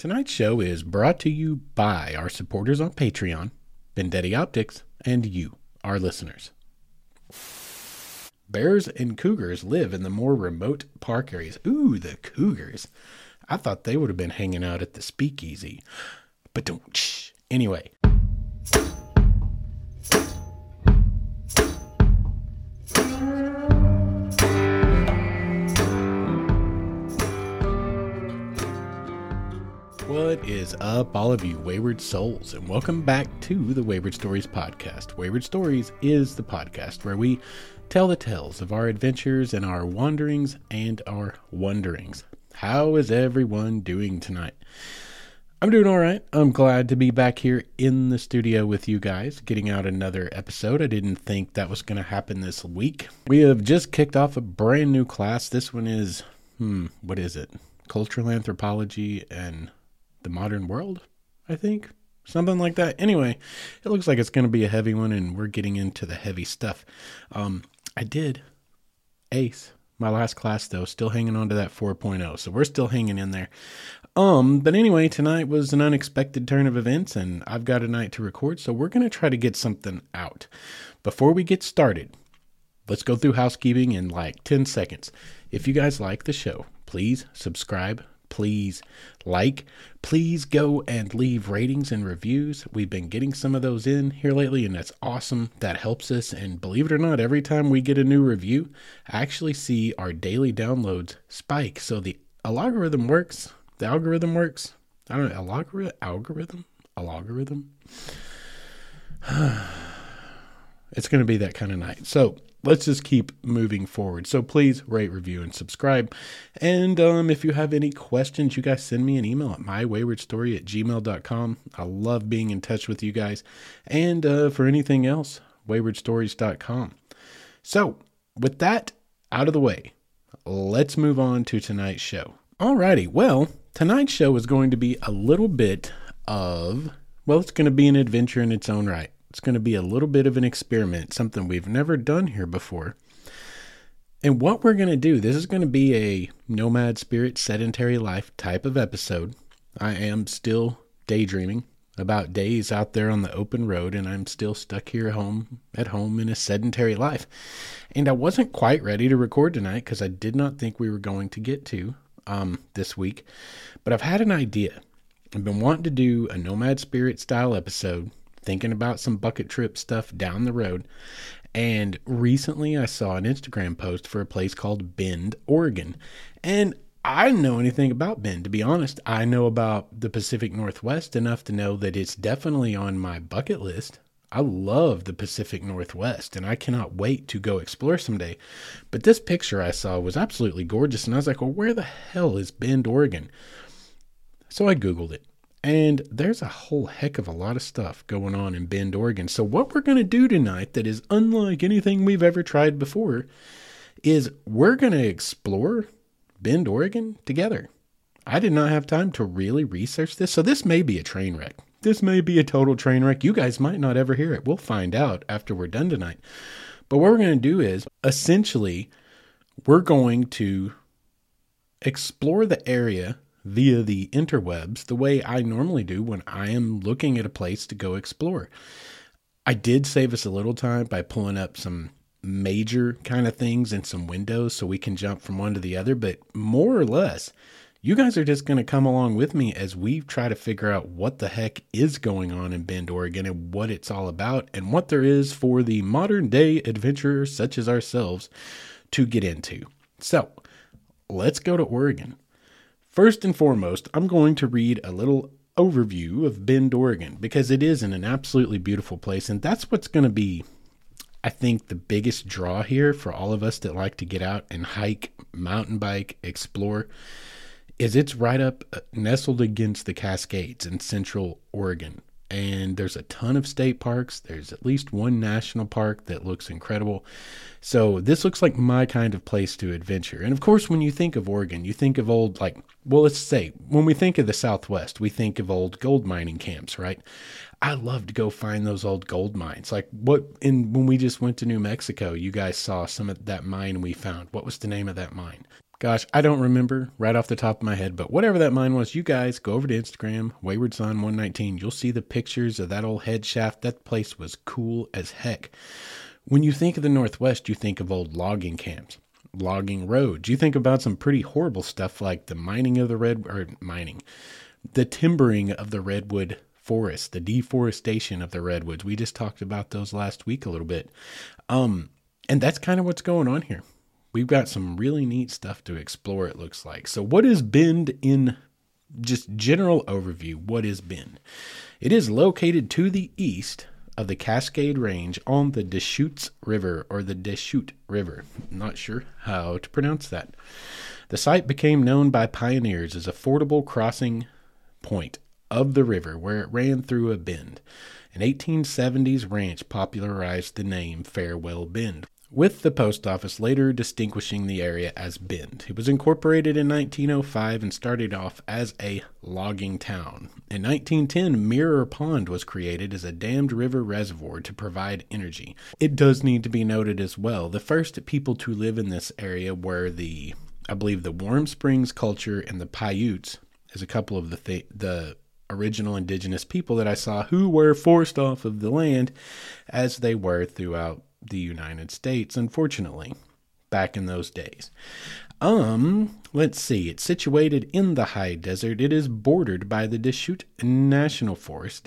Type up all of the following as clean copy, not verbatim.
Tonight's show is brought to you by our supporters on Patreon, Vendetti Optics, and you, our listeners. Bears and cougars live in the more remote park areas. Ooh, the cougars. I thought they would have been hanging out at the speakeasy. But don't, shh. Anyway. What is up, all of you wayward souls, and welcome back to the Wayward Stories podcast. Wayward Stories is the podcast where we tell the tales of our adventures and our wanderings and our wonderings. How is everyone doing tonight? I'm doing all right. I'm glad to be back here in the studio with you guys, getting out another episode. I didn't think that was going to happen this week. We have just kicked off a brand new class. This one is, what is it? Cultural Anthropology and the Modern World, I think. Something like that. Anyway, it looks like it's going to be a heavy one, and we're getting into the heavy stuff. I did ace my last class, though, still hanging on to that 4.0, so we're still hanging in there. But anyway, tonight was an unexpected turn of events, and I've got a night to record, so we're going to try to get something out. Before we get started, let's go through housekeeping in like 10 seconds. If you guys like the show, please subscribe. Please like, please go and leave ratings and reviews. We've been getting some of those in here lately, and that's awesome. That helps us. And believe it or not, every time we get a new review, I actually see our daily downloads spike. So the algorithm works. The algorithm works. I don't know, algorithm. It's going to be that kind of night. So let's just keep moving forward. So please rate, review, and subscribe. And if you have any questions, you guys send me an email at mywaywardstory@gmail.com. I love being in touch with you guys. And for anything else, waywardstories.com. So with that out of the way, let's move on to tonight's show. Alrighty, well, tonight's show is going to be a little bit of, well, it's going to be an adventure in its own right. It's going to be a little bit of an experiment, something we've never done here before. And what we're going to do, this is going to be a nomad spirit, sedentary life type of episode. I am still daydreaming about days out there on the open road, and I'm still stuck here at home in a sedentary life. And I wasn't quite ready to record tonight because I did not think we were going to get to this week. But I've had an idea. I've been wanting to do a nomad spirit style episode, thinking about some bucket trip stuff down the road. And recently I saw an Instagram post for a place called Bend, Oregon. And I didn't know anything about Bend, to be honest. I know about the Pacific Northwest enough to know that it's definitely on my bucket list. I love the Pacific Northwest, and I cannot wait to go explore someday. But this picture I saw was absolutely gorgeous, and I was like, well, where the hell is Bend, Oregon? So I Googled it. And there's a whole heck of a lot of stuff going on in Bend, Oregon. So what we're going to do tonight that is unlike anything we've ever tried before is we're going to explore Bend, Oregon together. I did not have time to really research this, so this may be a train wreck. This may be a total train wreck. You guys might not ever hear it. We'll find out after we're done tonight. But what we're going to do is, essentially, we're going to explore the area via the interwebs the way I normally do when I am looking at a place to go explore. I did save us a little time by pulling up some major kind of things and some windows so we can jump from one to the other, but more or less, you guys are just going to come along with me as we try to figure out what the heck is going on in Bend, Oregon, and what it's all about, and what there is for the modern day adventurers such as ourselves to get into. So let's go to Oregon. First and foremost, I'm going to read a little overview of Bend, Oregon, because it is in an absolutely beautiful place. And that's what's going to be, I think, the biggest draw here for all of us that like to get out and hike, mountain bike, explore, is it's right up nestled against the Cascades in central Oregon. And there's a ton of state parks. There's at least one national park that looks incredible. So this looks like my kind of place to adventure. And of course, when you think of Oregon, you think of old, let's say, when we think of the Southwest, we think of old gold mining camps, right? I love to go find those old gold mines. When we just went to New Mexico, you guys saw some of that mine we found. What was the name of that mine? Gosh, I don't remember right off the top of my head, but whatever that mine was, you guys go over to Instagram, Wayward Son 119. You'll see the pictures of that old head shaft. That place was cool as heck. When you think of the Northwest, you think of old logging camps, logging roads. You think about some pretty horrible stuff like the the timbering of the redwood forest, the deforestation of the redwoods. We just talked about those last week a little bit. And that's kind of what's going on here. We've got some really neat stuff to explore, it looks like. So what is Bend in just general overview? What is Bend? It is located to the east of the Cascade Range on the Deschutes River, or the Deschutes River. Not sure how to pronounce that. The site became known by pioneers as a fordable crossing point of the river where it ran through a bend. An 1870s ranch popularized the name Farewell Bend, with the post office later distinguishing the area as Bend. It was incorporated in 1905 and started off as a logging town. In 1910, Mirror Pond was created as a dammed river reservoir to provide energy. It does need to be noted as well, the first people to live in this area were I believe the Warm Springs culture and the Paiutes, as a couple of the original indigenous people that I saw who were forced off of the land as they were throughout the United States, unfortunately, back in those days. Let's see. It's situated in the high desert. It is bordered by the Deschutes National Forest.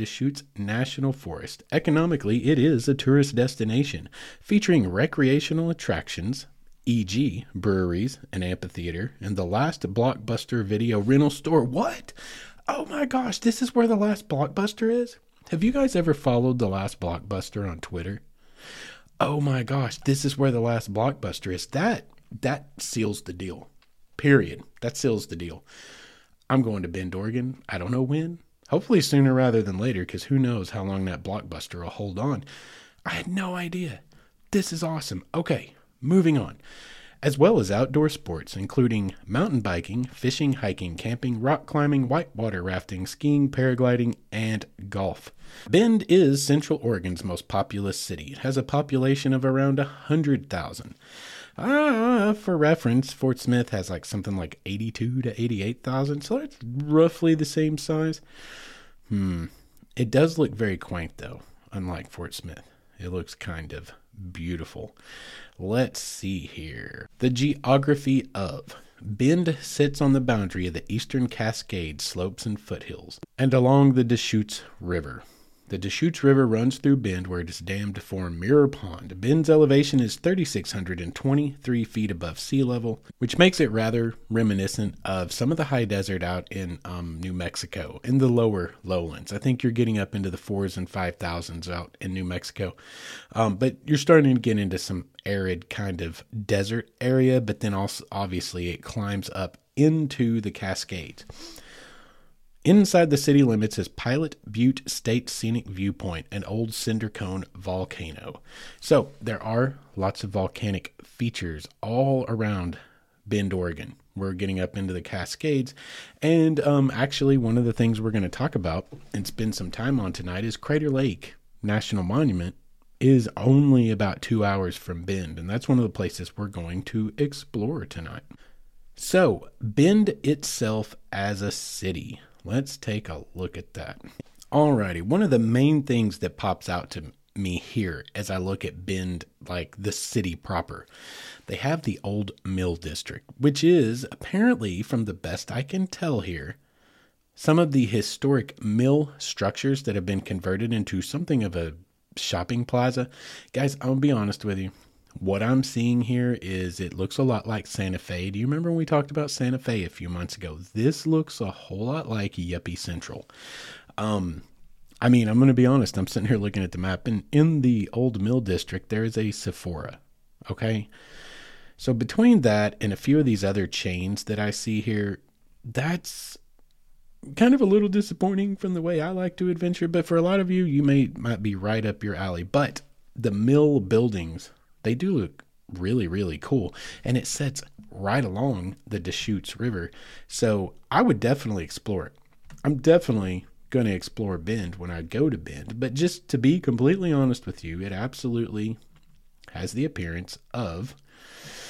Economically, it is a tourist destination featuring recreational attractions, e.g., breweries, an amphitheater, and the last Blockbuster video rental store. What? Oh my gosh, this is where the last Blockbuster is? Have you guys ever followed the last Blockbuster on Twitter? Oh my gosh, this is where the last Blockbuster is. That seals the deal. Period. That seals the deal. I'm going to Bend, Oregon. I don't know when. Hopefully sooner rather than later, because who knows how long that Blockbuster will hold on. I had no idea. This is awesome. Okay, moving on. As well as outdoor sports, including mountain biking, fishing, hiking, camping, rock climbing, whitewater rafting, skiing, paragliding, and golf. Bend is Central Oregon's most populous city. It has a population of around 100,000. For reference, Fort Smith has something like 82 to 88,000, so it's roughly the same size. It does look very quaint, though, unlike Fort Smith. It looks kind of beautiful. Let's see here. The geography of Bend sits on the boundary of the eastern Cascade slopes and foothills, and along the Deschutes River. The Deschutes River runs through Bend, where it is dammed to form Mirror Pond. Bend's elevation is 3,623 feet above sea level, which makes it rather reminiscent of some of the high desert out in New Mexico, in the lower lowlands. I think you're getting up into the 4,000s and 5,000s out in New Mexico. But you're starting to get into some arid kind of desert area, but then also obviously it climbs up into the Cascades. Inside the city limits is Pilot Butte State Scenic Viewpoint, an old cinder cone volcano. So there are lots of volcanic features all around Bend, Oregon. We're getting up into the Cascades. And actually, one of the things we're going to talk about and spend some time on tonight is Crater Lake National Monument is only about 2 hours from Bend. And that's one of the places we're going to explore tonight. So Bend itself as a city. Let's take a look at that. Alrighty, one of the main things that pops out to me here as I look at Bend, like the city proper, they have the Old Mill District, which is apparently, from the best I can tell here, some of the historic mill structures that have been converted into something of a shopping plaza. Guys, I'll be honest with you. What I'm seeing here is it looks a lot like Santa Fe. Do you remember when we talked about Santa Fe a few months ago? This looks a whole lot like Yuppie Central. I'm going to be honest. I'm sitting here looking at the map, and in the Old Mill District, there is a Sephora. Okay? So between that and a few of these other chains that I see here, that's kind of a little disappointing from the way I like to adventure. But for a lot of you, might be right up your alley. But the mill buildings, they do look really, really cool. And it sits right along the Deschutes River. So I would definitely explore it. I'm definitely going to explore Bend when I go to Bend. But just to be completely honest with you, it absolutely has the appearance of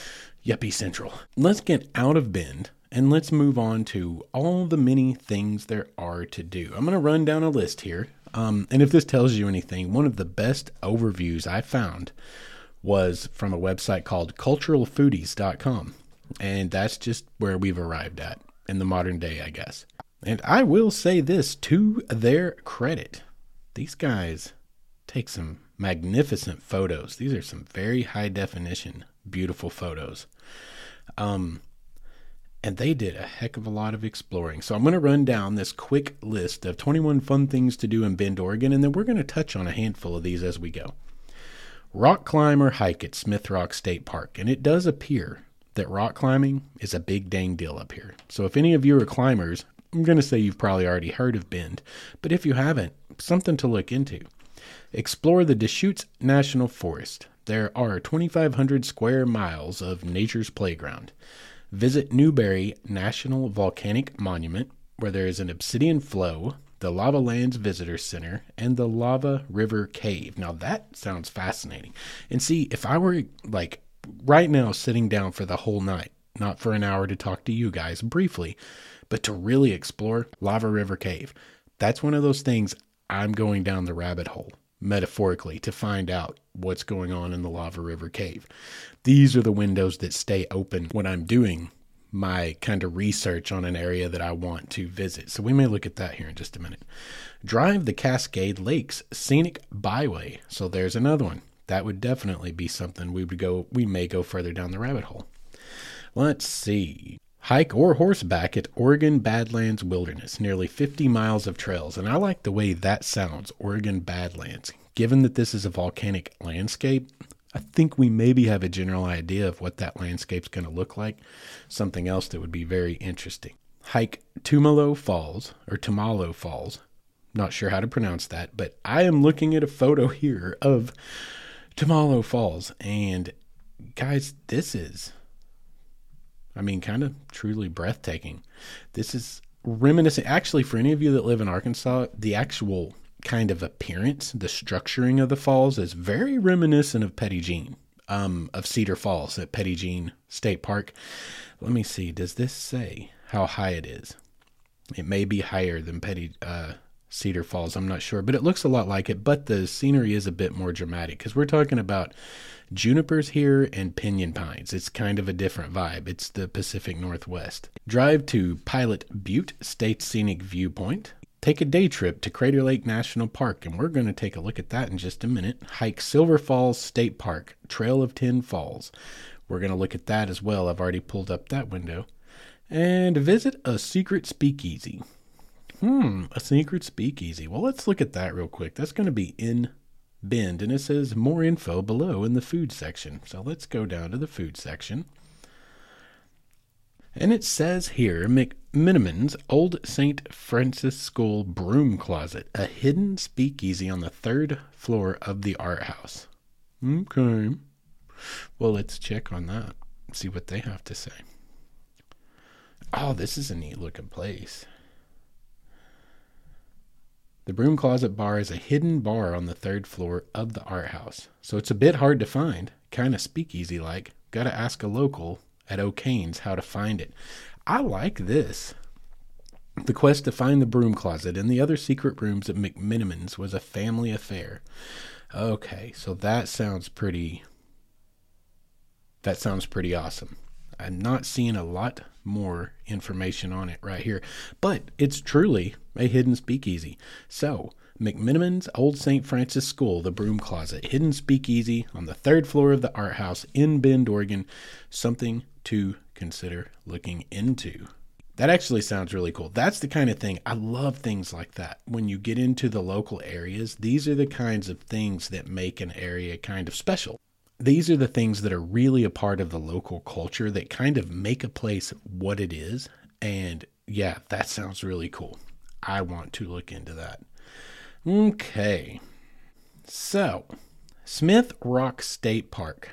Yuppie Central. Let's get out of Bend and let's move on to all the many things there are to do. I'm going to run down a list here. And if this tells you anything, one of the best overviews I found was from a website called culturalfoodies.com. And that's just where we've arrived at in the modern day, I guess. And I will say this to their credit. These guys take some magnificent photos. These are some very high definition, beautiful photos. And they did a heck of a lot of exploring. So I'm going to run down this quick list of 21 fun things to do in Bend, Oregon, and then we're going to touch on a handful of these as we go. Rock climb or hike at Smith Rock State Park. And it does appear that rock climbing is a big dang deal up here. So if any of you are climbers, I'm going to say you've probably already heard of Bend. But if you haven't, something to look into. Explore the Deschutes National Forest. There are 2,500 square miles of nature's playground. Visit Newberry National Volcanic Monument, where there is an obsidian flow, the Lava Lands Visitor Center, and the Lava River Cave. Now that sounds fascinating. And see, if I were like right now sitting down for the whole night, not for an hour to talk to you guys briefly, but to really explore Lava River Cave, that's one of those things I'm going down the rabbit hole, metaphorically, to find out what's going on in the Lava River Cave. These are the windows that stay open when I'm doing my kind of research on an area that I want to visit. So we may look at that here in just a minute. Drive the Cascade Lakes Scenic Byway. So there's another one. That would definitely be something we may go further down the rabbit hole. Let's see. Hike or horseback at Oregon Badlands Wilderness, nearly 50 miles of trails. And I like the way that sounds, Oregon Badlands. Given that this is a volcanic landscape, I think we maybe have a general idea of what that landscape's going to look like. Something else that would be very interesting. Hike Tumalo Falls, or Tumalo Falls. Not sure how to pronounce that, but I am looking at a photo here of Tumalo Falls. And guys, this is, kind of truly breathtaking. This is reminiscent. Actually, for any of you that live in Arkansas, the actual kind of appearance, the structuring of the falls is very reminiscent of Petit Jean, of Cedar Falls at Petit Jean State Park. Let me see. Does this say how high it is? It may be higher than Cedar Falls. I'm not sure, but it looks a lot like it. But the scenery is a bit more dramatic because we're talking about junipers here and pinyon pines. It's kind of a different vibe. It's the Pacific Northwest. Drive to Pilot Butte State Scenic Viewpoint. Take a day trip to Crater Lake National Park, and we're going to take a look at that in just a minute. Hike Silver Falls State Park, Trail of Ten Falls. We're going to look at that as well. I've already pulled up that window. And visit a secret speakeasy. A secret speakeasy. Well, let's look at that real quick. That's going to be in Bend, and it says more info below in the food section. So let's go down to the food section. And it says here, McMiniman's Old St. Francis School Broom Closet, a hidden speakeasy on the 3rd floor of the art house. Okay. Well, let's check on that. See what they have to say. Oh, this is a neat looking place. The Broom Closet Bar is a hidden bar on the 3rd floor of the art house. So it's a bit hard to find, kind of speakeasy-like. Got to ask a local at O'Kane's how to find it. I like this. The quest to find the broom closet and the other secret rooms at McMiniman's was a family affair. Okay, so that sounds pretty awesome. I'm not seeing a lot more information on it right here, but it's truly a hidden speakeasy. So, McMiniman's Old St. Francis School, the Broom Closet, hidden speakeasy on the 3rd floor of the art house in Bend, Oregon. Something to consider looking into. That actually sounds really cool. That's the kind of thing, I love things like that. When you get into the local areas, these are the kinds of things that make an area kind of special. These are the things that are really a part of the local culture that kind of make a place what it is. And yeah, that sounds really cool. I want to look into that. Okay. So, Smith Rock State Park.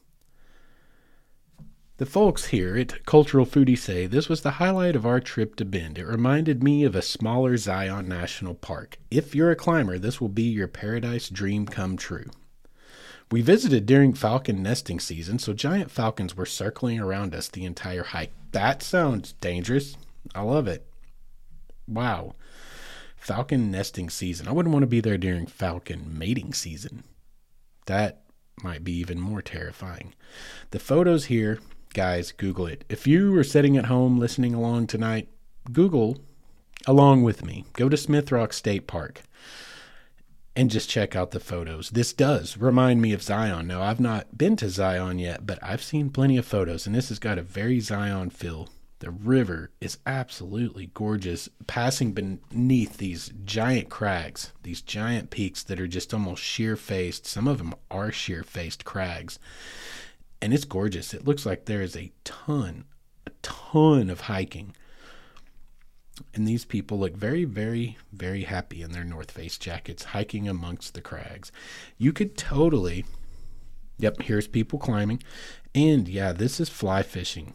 The folks here at Cultural Foodie say this was the highlight of our trip to Bend. It reminded me of a smaller Zion National Park. If you're a climber, this will be your paradise dream come true. We visited during falcon nesting season, so giant falcons were circling around us the entire hike. That sounds dangerous. I love it. Wow. Falcon nesting season. I wouldn't want to be there during falcon mating season. That might be even more terrifying. The photos here, guys, Google it. If you were sitting at home listening along tonight, Google along with me. Go to Smith Rock State Park and just check out the photos. This does remind me of Zion. Now, I've not been to Zion yet, but I've seen plenty of photos, and this has got a very Zion feel. The river is absolutely gorgeous, passing beneath these giant crags, these giant peaks that are just almost sheer-faced. Some of them are sheer-faced crags, and it's gorgeous. It looks like there is a ton of hiking. And these people look very, very, very happy in their North Face jackets, hiking amongst the crags. You could totally, yep, here's people climbing. And yeah, this is fly fishing.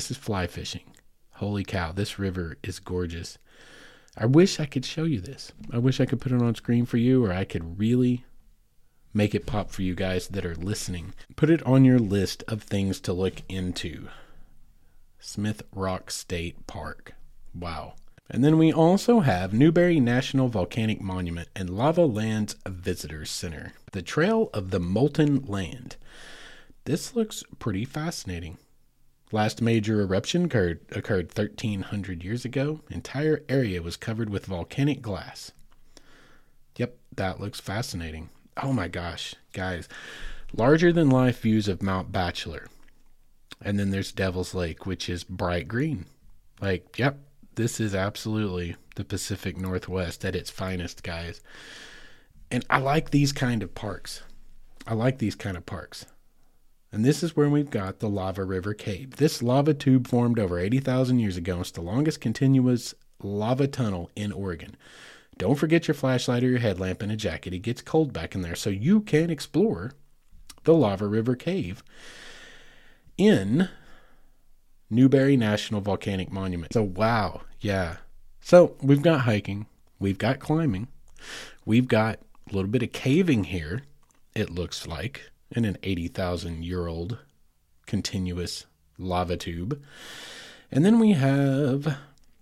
Holy cow, this river is gorgeous. I wish I could show you this. I wish I could put it on screen for you, or I could really make it pop for you guys that are listening. Put it on your list of things to look into. Smith Rock State Park. Wow. And then we also have Newberry National Volcanic Monument and Lava Lands Visitors Center. The Trail of the Molten Land. This looks pretty fascinating. Last major eruption occurred 1,300 years ago. Entire area was covered with volcanic glass. Yep, that looks fascinating. Oh my gosh, guys. Larger than life views of Mount Bachelor. And then there's Devil's Lake, which is bright green. Like, yep. This is absolutely the Pacific Northwest at its finest, guys. And I like these kind of parks. And this is where we've got the Lava River Cave. This lava tube formed over 80,000 years ago. It's the longest continuous lava tunnel in Oregon. Don't forget your flashlight or your headlamp and a jacket. It gets cold back in there, so you can explore the Lava River Cave in Newberry National Volcanic Monument. So, wow, yeah. So, we've got hiking. We've got climbing. We've got a little bit of caving here, it looks like, in an 80,000-year-old continuous lava tube. And then we have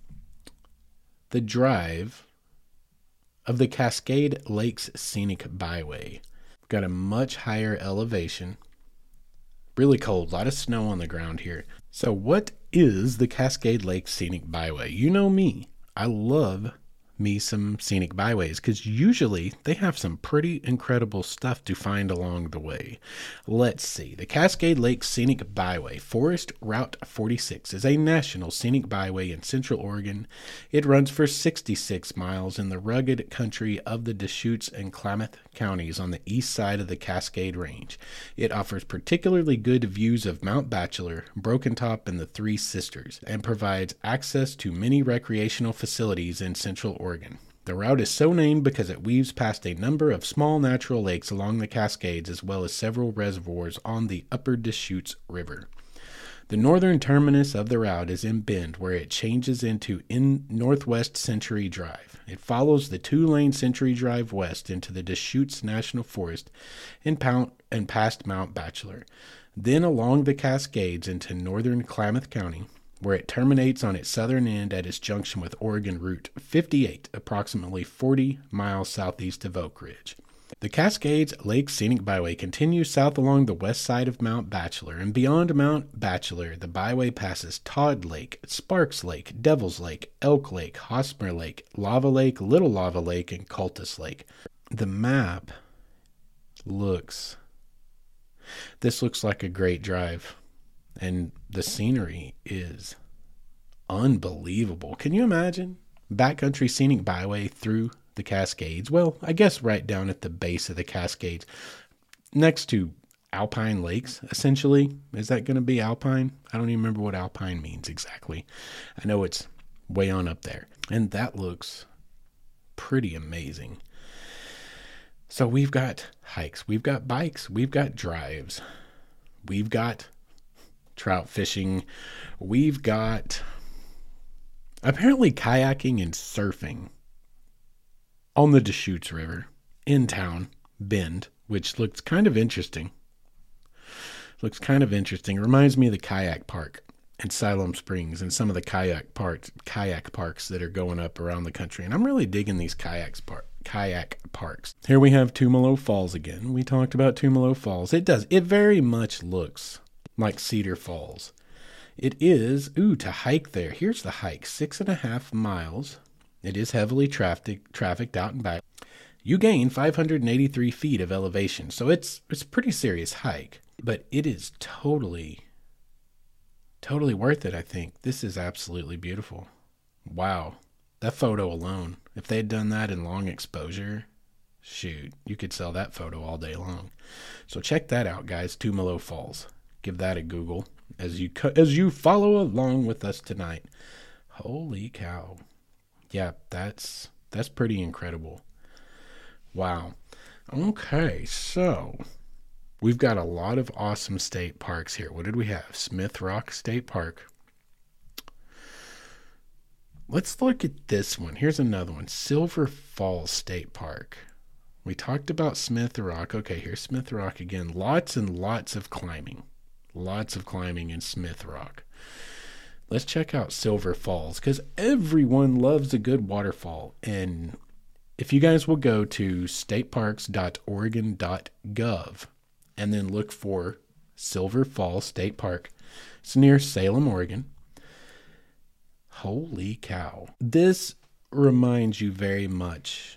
the drive of the Cascade Lakes Scenic Byway. We've got a much higher elevation. Really cold, a lot of snow on the ground here. So what is the Cascade Lakes Scenic Byway? You know me. I love me some scenic byways because usually they have some pretty incredible stuff to find along the way. Let's see. The Cascade Lakes Scenic Byway, Forest Route 46, is a national scenic byway in Central Oregon. It runs for 66 miles in the rugged country of the Deschutes and Klamath counties on the east side of the Cascade Range. It offers particularly good views of Mount Bachelor, Broken Top, and the Three Sisters, and provides access to many recreational facilities in Central Oregon. The route is so named because it weaves past a number of small natural lakes along the Cascades as well as several reservoirs on the upper Deschutes River. The northern terminus of the route is in Bend, where it changes into Northwest Century Drive. It follows the two-lane Century Drive west into the Deschutes National Forest and past Mount Bachelor, then along the Cascades into northern Klamath County, where it terminates on its southern end at its junction with Oregon Route 58, approximately 40 miles southeast of Oak Ridge. The Cascades Lake Scenic Byway continues south along the west side of Mount Bachelor, and beyond Mount Bachelor, the byway passes Todd Lake, Sparks Lake, Devil's Lake, Elk Lake, Hosmer Lake, Lava Lake, Little Lava Lake, and Cultus Lake. The map looks like a great drive. And the scenery is unbelievable. Can you imagine? Backcountry scenic byway through the Cascades. Well, I guess right down at the base of the Cascades. Next to alpine lakes, essentially. Is that going to be alpine? I don't even remember what alpine means exactly. I know it's way on up there. And that looks pretty amazing. So we've got hikes. We've got bikes. We've got drives. We've got trout fishing. We've got apparently kayaking and surfing on the Deschutes River in town. bend, which looks kind of interesting. Reminds me of the kayak park in Siloam Springs and some of the kayak parks that are going up around the country. And I'm really digging these kayak parks. Here we have Tumalo Falls again. We talked about Tumalo Falls. It very much looks like Cedar Falls. It is, to hike there. Here's the hike, 6.5 miles. It is heavily trafficked out and back. You gain 583 feet of elevation, so it's a pretty serious hike. But it is totally worth it, I think. This is absolutely beautiful. Wow. That photo alone, if they'd done that in long exposure, shoot, you could sell that photo all day long. So check that out, guys, Tumalo Falls. Give that a Google as you follow along with us tonight. Holy cow. Yeah, that's pretty incredible. Wow. Okay, so we've got a lot of awesome state parks here. What did we have? Smith Rock State Park. Let's look at this one. Here's another one. Silver Falls State Park. We talked about Smith Rock. Okay, here's Smith Rock again. Lots and lots of climbing. Lots of climbing in Smith Rock. Let's check out Silver Falls because everyone loves a good waterfall. And if you guys will go to stateparks.oregon.gov and then look for Silver Falls State Park, it's near Salem, Oregon. Holy cow. This reminds you very much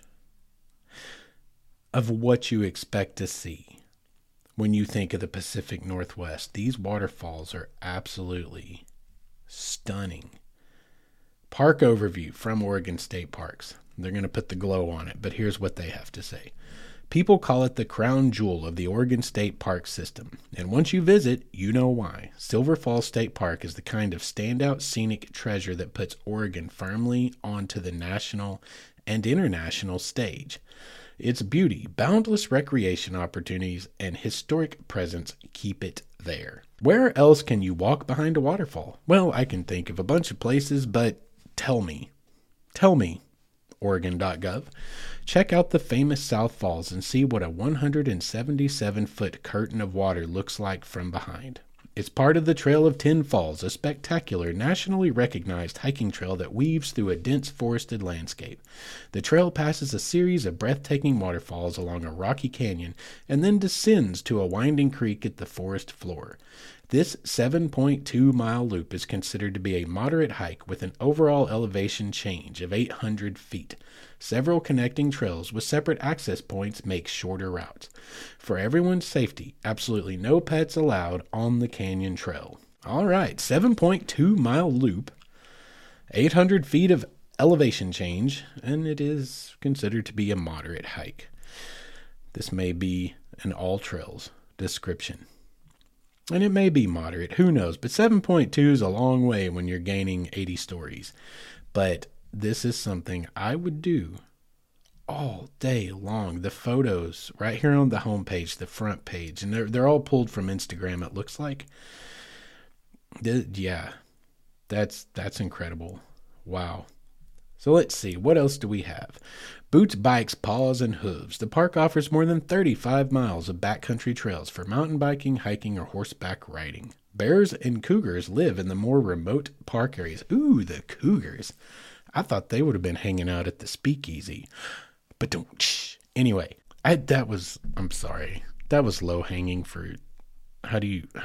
of what you expect to see when you think of the Pacific Northwest. These waterfalls are absolutely stunning. Park overview from Oregon State Parks. They're going to put the glow on it, but here's what they have to say. People call it the crown jewel of the Oregon State Park system, and once you visit, you know why. Silver Falls State Park is the kind of standout scenic treasure that puts Oregon firmly onto the national and international stage. Its beauty, boundless recreation opportunities, and historic presence keep it there. Where else can you walk behind a waterfall? Well, I can think of a bunch of places, but tell me, Oregon.gov. Check out the famous South Falls and see what a 177-foot curtain of water looks like from behind. It's part of the Trail of Ten Falls, a spectacular, nationally recognized hiking trail that weaves through a dense forested landscape. The trail passes a series of breathtaking waterfalls along a rocky canyon and then descends to a winding creek at the forest floor. This 7.2-mile loop is considered to be a moderate hike with an overall elevation change of 800 feet. Several connecting trails with separate access points make shorter routes. For everyone's safety, absolutely no pets allowed on the canyon trail. All right, 7.2-mile loop, 800 feet of elevation change, and it is considered to be a moderate hike. This may be an all trails description. And it may be moderate, who knows, but 7.2 is a long way when you're gaining 80 stories. But this is something I would do all day long. The photos right here on the homepage, the front page, and they're all pulled from Instagram, it looks like. Yeah, that's incredible. Wow. So let's see, what else do we have? Boots, Bikes, Paws, and Hooves. The park offers more than 35 miles of backcountry trails for mountain biking, hiking, or horseback riding. Bears and cougars live in the more remote park areas. Ooh, the cougars. I thought they would have been hanging out at the speakeasy. But don't. Anyway, I'm sorry. That was low-hanging fruit. How do you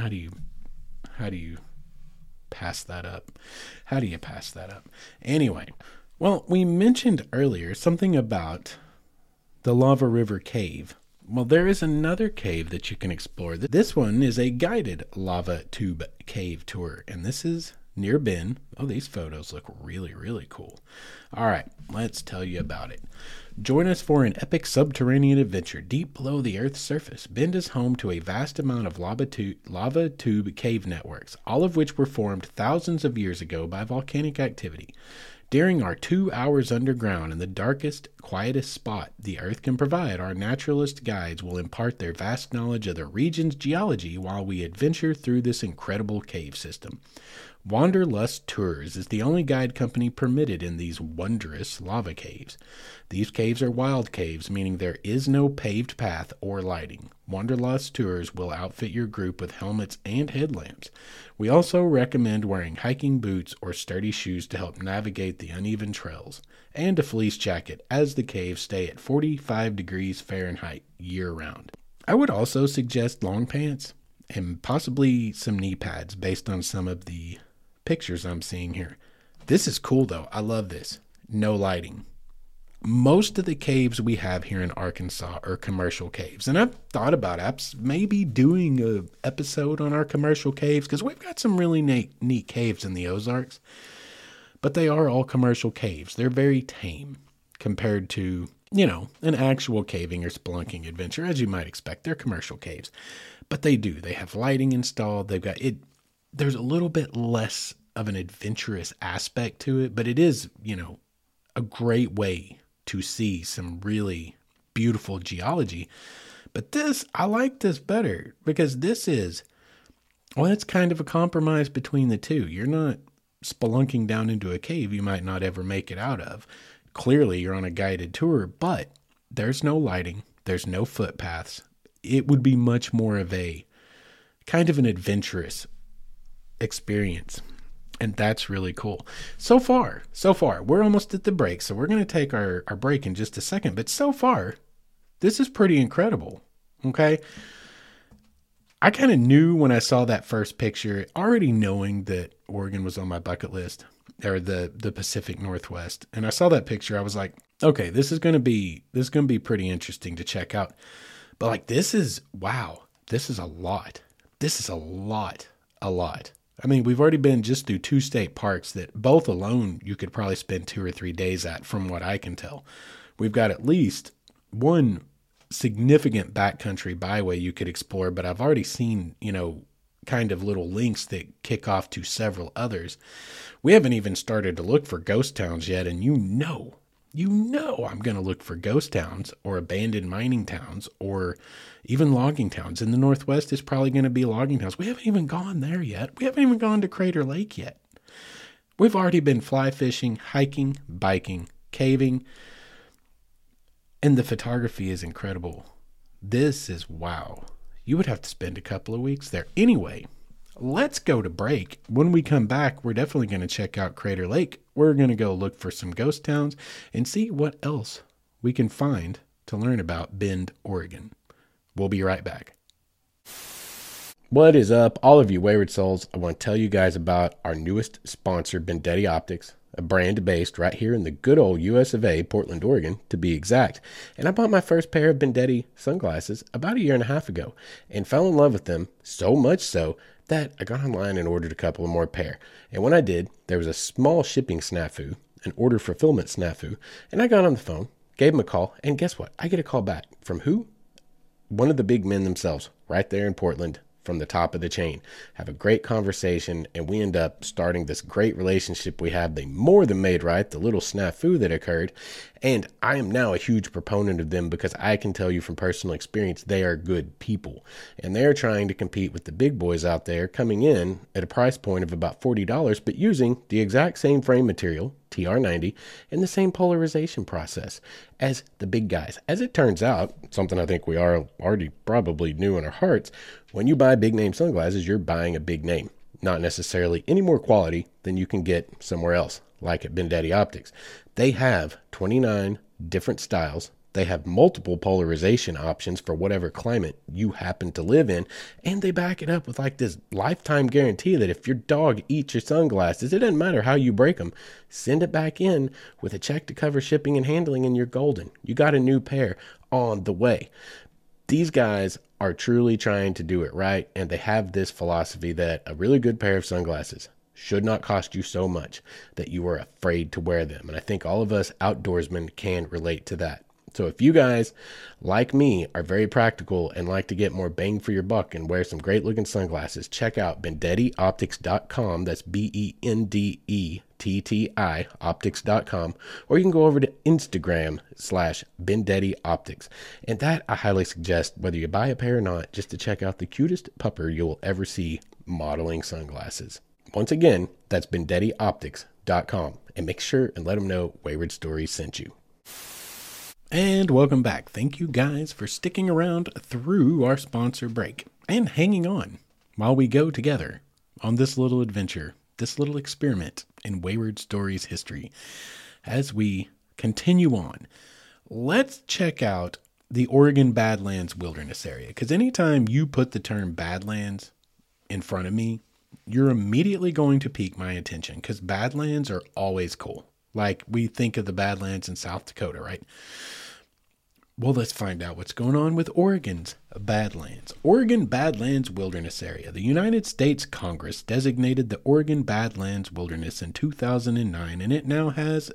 pass that up? How do you pass that up? Anyway, well, we mentioned earlier something about the Lava River Cave. Well, there is another cave that you can explore. This one is a guided lava tube cave tour, and this is near Bend. Oh, these photos look really, really cool. All right, let's tell you about it. Join us for an epic subterranean adventure deep below the Earth's surface. Bend is home to a vast amount of lava tube cave networks, all of which were formed thousands of years ago by volcanic activity. During our 2 hours underground in the darkest, quietest spot the Earth can provide, our naturalist guides will impart their vast knowledge of the region's geology while we adventure through this incredible cave system. Wanderlust Tours is the only guide company permitted in these wondrous lava caves. These caves are wild caves, meaning there is no paved path or lighting. Wanderlust Tours will outfit your group with helmets and headlamps. We also recommend wearing hiking boots or sturdy shoes to help navigate the uneven trails, and a fleece jacket as the caves stay at 45 degrees Fahrenheit year-round. I would also suggest long pants and possibly some knee pads based on some of the pictures I'm seeing here. This is cool though. I love this. No lighting. Most of the caves we have here in Arkansas are commercial caves. And I've thought about maybe doing an episode on our commercial caves because we've got some really neat caves in the Ozarks. But they are all commercial caves. They're very tame compared to, an actual caving or spelunking adventure. As you might expect, they're commercial caves. But they have lighting installed. They've got it. There's a little bit less of an adventurous aspect to it, but it is, a great way to see some really beautiful geology. But I like this better because it's kind of a compromise between the two. You're not spelunking down into a cave you might not ever make it out of. Clearly, you're on a guided tour, but there's no lighting. There's no footpaths. It would be much more of a kind of an adventurous experience. And that's really cool. So far, we're almost at the break. So we're going to take our break in just a second. But so far, this is pretty incredible. Okay. I kind of knew when I saw that first picture, already knowing that Oregon was on my bucket list, or the Pacific Northwest. And I saw that picture. I was like, okay, this is going to be pretty interesting to check out. But like, this is a lot. This is a lot. I mean, we've already been just through 2 state parks that both alone you could probably spend 2 or 3 days at, from what I can tell. We've got at least one significant backcountry byway you could explore, but I've already seen, kind of little links that kick off to several others. We haven't even started to look for ghost towns yet, and I'm going to look for ghost towns or abandoned mining towns or even logging towns. In the Northwest is probably going to be logging towns. We haven't even gone there yet. We haven't even gone to Crater Lake yet. We've already been fly fishing, hiking, biking, caving, and the photography is incredible. This is wow. You would have to spend a couple of weeks there. Anyway, let's go to break. When we come back, we're definitely going to check out Crater Lake. We're going to go look for some ghost towns and see what else we can find to learn about Bend, Oregon. We'll be right back. What is up, all of you wayward souls? I want to tell you guys about our newest sponsor, Bendetti Optics, a brand based right here in the good old US of A, Portland, Oregon, to be exact. And I bought my first pair of Bendetti sunglasses about 1.5 years ago and fell in love with them, so much so that I got online and ordered a couple of more pair. And when I did, there was a small shipping snafu, an order fulfillment snafu, and I got on the phone, gave them a call, and guess what? I get a call back from who? One of the big men themselves, right there in Portland, from the top of the chain. Have a great conversation, and we end up starting this great relationship we have. They more than made right the little snafu that occurred, and I am now a huge proponent of them because I can tell you from personal experience they are good people, and they're trying to compete with the big boys out there, coming in at a price point of about $40, but using the exact same frame material, TR90, and the same polarization process as the big guys. As it turns out, something I think we are already probably knew in our hearts, when you buy big name sunglasses, you're buying a big name, not necessarily any more quality than you can get somewhere else, like at Bendetti Optics. They have 29 different styles. They have multiple polarization options for whatever climate you happen to live in. And they back it up with like this lifetime guarantee that if your dog eats your sunglasses, it doesn't matter how you break them, send it back in with a check to cover shipping and handling and you're golden. You got a new pair on the way. These guys are truly trying to do it right. And they have this philosophy that a really good pair of sunglasses should not cost you so much that you are afraid to wear them. And I think all of us outdoorsmen can relate to that. So if you guys, like me, are very practical and like to get more bang for your buck and wear some great looking sunglasses, check out BendettiOptics.com. That's Bendetti optics.com, or you can go over to Instagram /Bendetti Optics. And that I highly suggest, whether you buy a pair or not, just to check out the cutest pupper you'll ever see modeling sunglasses. Once again, that's BendettiOptics.com. And make sure and let them know Wayward Stories sent you. And welcome back. Thank you guys for sticking around through our sponsor break and hanging on while we go together on this little adventure, this little experiment in Wayward Stories history. As we continue on, let's check out the Oregon Badlands Wilderness Area, because anytime you put the term Badlands in front of me, you're immediately going to pique my attention, because Badlands are always cool. Like we think of the Badlands in South Dakota, right? Well, let's find out what's going on with Oregon's Badlands. Oregon Badlands Wilderness Area. The United States Congress designated the Oregon Badlands Wilderness in 2009, and it now has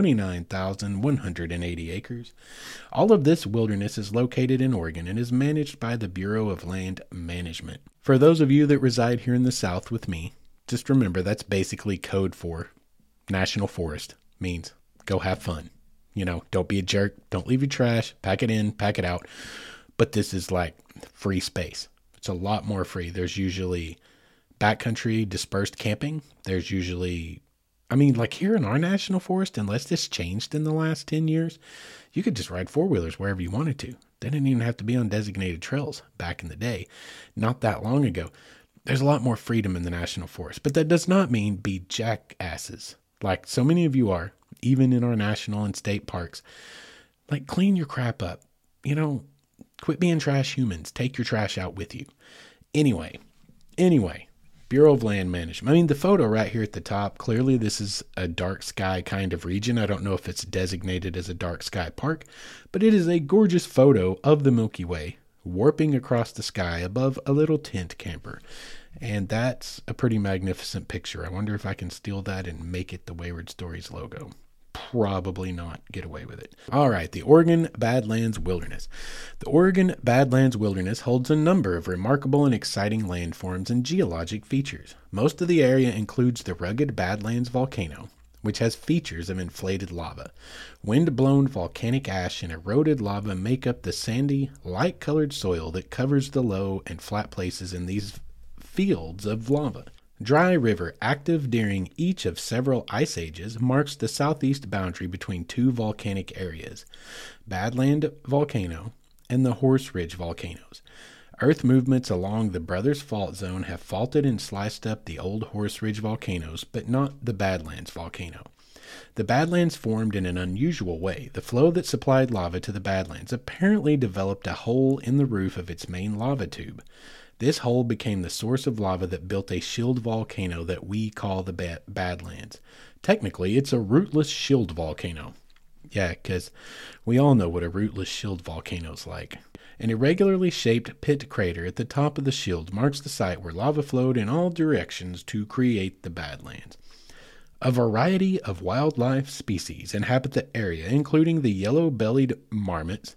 29,180 acres. All of this wilderness is located in Oregon and is managed by the Bureau of Land Management. For those of you that reside here in the South with me, just remember that's basically code for National Forest. Means go have fun. You know, don't be a jerk. Don't leave your trash. Pack it in, pack it out. But this is like free space. It's a lot more free. There's usually backcountry dispersed camping. There's usually, like here in our national forest, unless this changed in the last 10 years, you could just ride four-wheelers wherever you wanted to. They didn't even have to be on designated trails back in the day. Not that long ago. There's a lot more freedom in the national forest. But that does not mean be jackasses like so many of you are. Even in our national and state parks, like clean your crap up, quit being trash humans, take your trash out with you. Anyway, Bureau of Land Management. The photo right here at the top, clearly this is a dark sky kind of region. I don't know if it's designated as a dark sky park, but it is a gorgeous photo of the Milky Way warping across the sky above a little tent camper. And that's a pretty magnificent picture. I wonder if I can steal that and make it the Wayward Stories logo. Probably not get away with it. All right, the Oregon Badlands Wilderness. The Oregon Badlands Wilderness holds a number of remarkable and exciting landforms and geologic features. Most of the area includes the rugged Badlands volcano, which has features of inflated lava. Wind-blown volcanic ash and eroded lava make up the sandy, light-colored soil that covers the low and flat places in these fields of lava. Dry River, active during each of several ice ages, marks the southeast boundary between two volcanic areas, Badland Volcano and the Horse Ridge volcanoes. Earth movements along the Brothers Fault Zone have faulted and sliced up the old Horse Ridge volcanoes, but not the Badlands volcano. The Badlands formed in an unusual way. The flow that supplied lava to the Badlands apparently developed a hole in the roof of its main lava tube. This hole became the source of lava that built a shield volcano that we call the Badlands. Technically, it's a rootless shield volcano. Yeah, because we all know what a rootless shield volcano is like. An irregularly shaped pit crater at the top of the shield marks the site where lava flowed in all directions to create the Badlands. A variety of wildlife species inhabit the area, including the yellow-bellied marmots.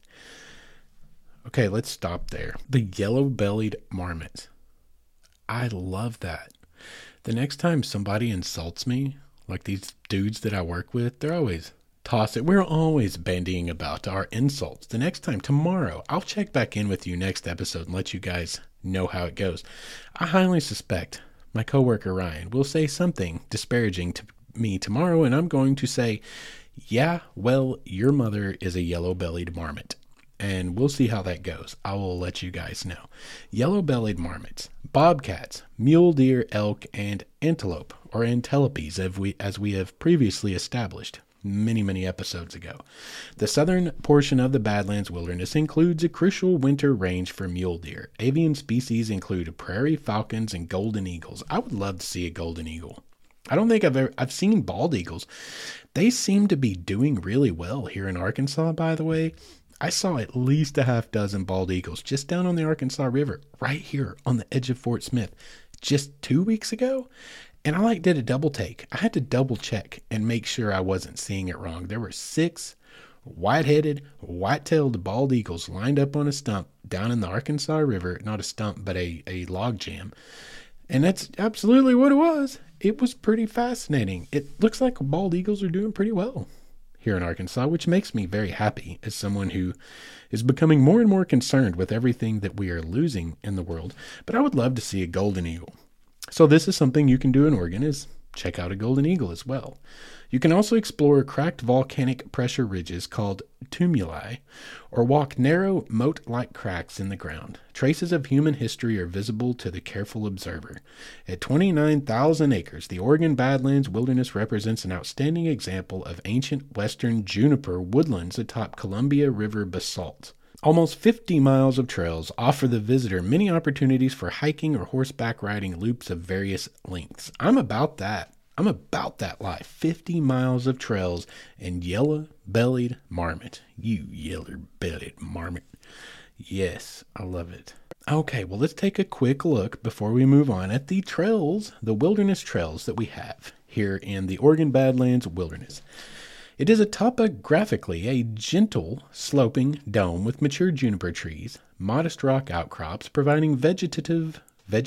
Okay, let's stop there. The yellow-bellied marmots. I love that. The next time somebody insults me, like these dudes that I work with, they're always toss it. We're always bandying about our insults. The next time, tomorrow, I'll check back in with you next episode and let you guys know how it goes. I highly suspect my coworker Ryan will say something disparaging to me tomorrow, and I'm going to say, yeah, well, your mother is a yellow-bellied marmot. And we'll see how that goes. I will let you guys know. Yellow-bellied marmots, bobcats, mule deer, elk, and antelope, or antelopes, as we have previously established many episodes ago. The southern portion of the Badlands Wilderness includes a crucial winter range for mule deer. Avian species include prairie falcons and golden eagles. I would love to see a golden eagle. I don't think I've seen bald eagles. They seem to be doing really well here in Arkansas, by the way. I saw at least a half dozen bald eagles just down on the Arkansas River, right here on the edge of Fort Smith, just 2 weeks ago. And I did a double take. I had to double check and make sure I wasn't seeing it wrong. There were 6 white-headed, white-tailed bald eagles lined up on a stump down in the Arkansas River. Not a stump, but a log jam. And that's absolutely what it was. It was pretty fascinating. It looks like bald eagles are doing pretty well here in Arkansas, which makes me very happy as someone who is becoming more and more concerned with everything that we are losing in the world. But I would love to see a golden eagle. So this is something you can do in Oregon, is check out a golden eagle as well. You can also explore cracked volcanic pressure ridges called tumuli, or walk narrow moat-like cracks in the ground. Traces of human history are visible to the careful observer. At 29,000 acres, the Oregon Badlands Wilderness represents an outstanding example of ancient western juniper woodlands atop Columbia River basalt. Almost 50 miles of trails offer the visitor many opportunities for hiking or horseback riding loops of various lengths. I'm about that life. 50 miles of trails and yellow-bellied marmot. You yellow-bellied marmot. Yes, I love it. Okay, well, let's take a quick look before we move on at the trails, the wilderness trails that we have here in the Oregon Badlands Wilderness. It is topographically a gentle, sloping dome with mature juniper trees, modest rock outcrops, providing vegetative.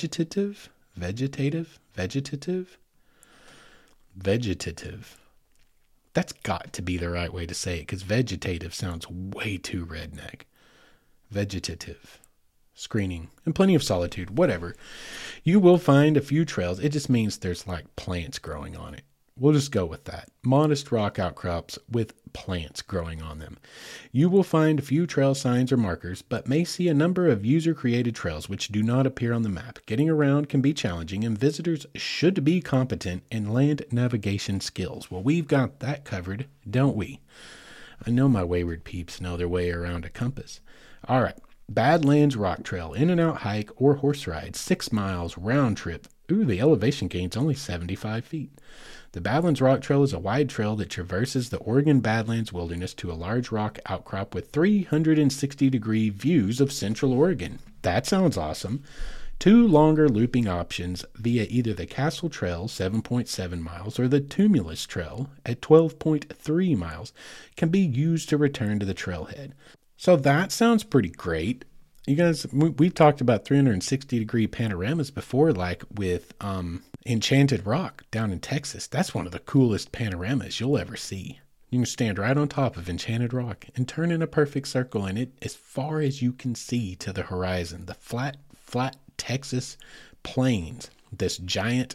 That's got to be the right way to say it, because vegetative sounds way too redneck. Vegetative. Screening, and plenty of solitude, whatever. You will find a few trails. It just means there's like plants growing on it. We'll just go with that. Modest rock outcrops with plants growing on them. You will find a few trail signs or markers, but may see a number of user-created trails which do not appear on the map. Getting around can be challenging, and visitors should be competent in land navigation skills. Well, we've got that covered, don't we? I know my wayward peeps know their way around a compass. All right. Badlands Rock Trail, in and out hike or horse ride, 6 miles round trip. Ooh, the elevation gain's only 75 feet. The Badlands Rock Trail is a wide trail that traverses the Oregon Badlands Wilderness to a large rock outcrop with 360-degree views of Central Oregon. That sounds awesome. 2 longer looping options via either the Castle Trail, 7.7 miles, or the Tumulus Trail at 12.3 miles can be used to return to the trailhead. So that sounds pretty great. You guys, we've talked about 360-degree panoramas before, like with Enchanted Rock down in Texas. That's one of the coolest panoramas you'll ever see. You can stand right on top of Enchanted Rock and turn in a perfect circle in it as far as you can see to the horizon. The flat Texas plains, this giant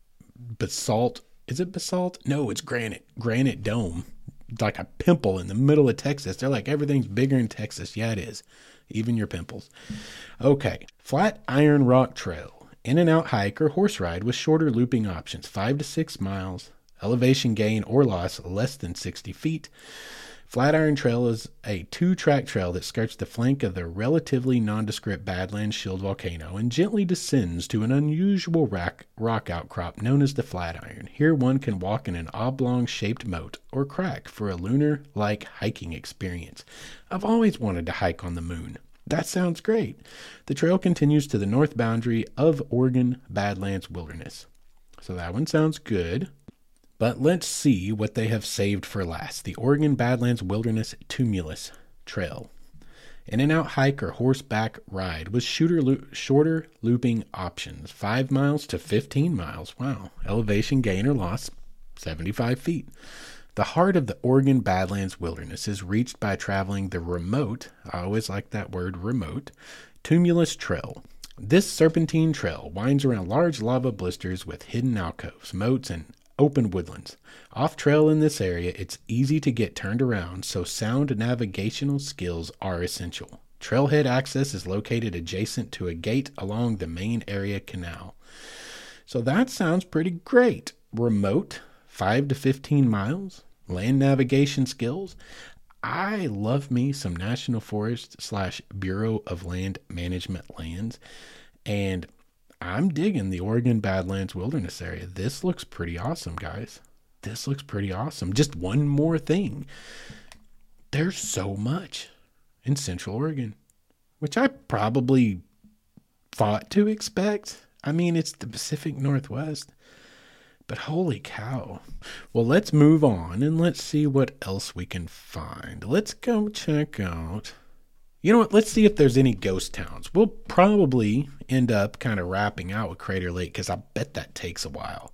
basalt. Is it basalt? No, it's granite dome. Like a pimple in the middle of Texas. They're like, everything's bigger in Texas. Yeah, it is. Even your pimples. Okay. Flat Iron Rock Trail. In and out hike or horse ride with shorter looping options. 5 to 6 miles. Elevation gain or loss less than 60 feet. Flatiron Trail is a 2-track trail that skirts the flank of the relatively nondescript Badlands Shield volcano and gently descends to an unusual rock outcrop known as the Flatiron. Here one can walk in an oblong-shaped moat or crack for a lunar-like hiking experience. I've always wanted to hike on the moon. That sounds great. The trail continues to the north boundary of Oregon Badlands Wilderness. So that one sounds good. But let's see what they have saved for last. The Oregon Badlands Wilderness Tumulus Trail. In and out hike or horseback ride with shorter looping options. 5 miles to 15 miles. Wow. Elevation gain or loss, 75 feet. The heart of the Oregon Badlands Wilderness is reached by traveling the remote, I always like that word, remote, Tumulus Trail. This serpentine trail winds around large lava blisters with hidden alcoves, moats, and open woodlands. Off trail in this area, it's easy to get turned around, so sound navigational skills are essential. Trailhead access is located adjacent to a gate along the main area canal. So that sounds pretty great. Remote, 5 to 15 miles, land navigation skills. I love me some National Forest / Bureau of Land Management lands, and I'm digging the Oregon Badlands Wilderness area. This looks pretty awesome, guys. This looks pretty awesome. Just one more thing. There's so much in Central Oregon, which I probably thought to expect. I mean, it's the Pacific Northwest, but holy cow. Well, let's move on and let's see what else we can find. Let's go check out... You know what? Let's see if there's any ghost towns. We'll probably end up kind of wrapping out with Crater Lake because I bet that takes a while.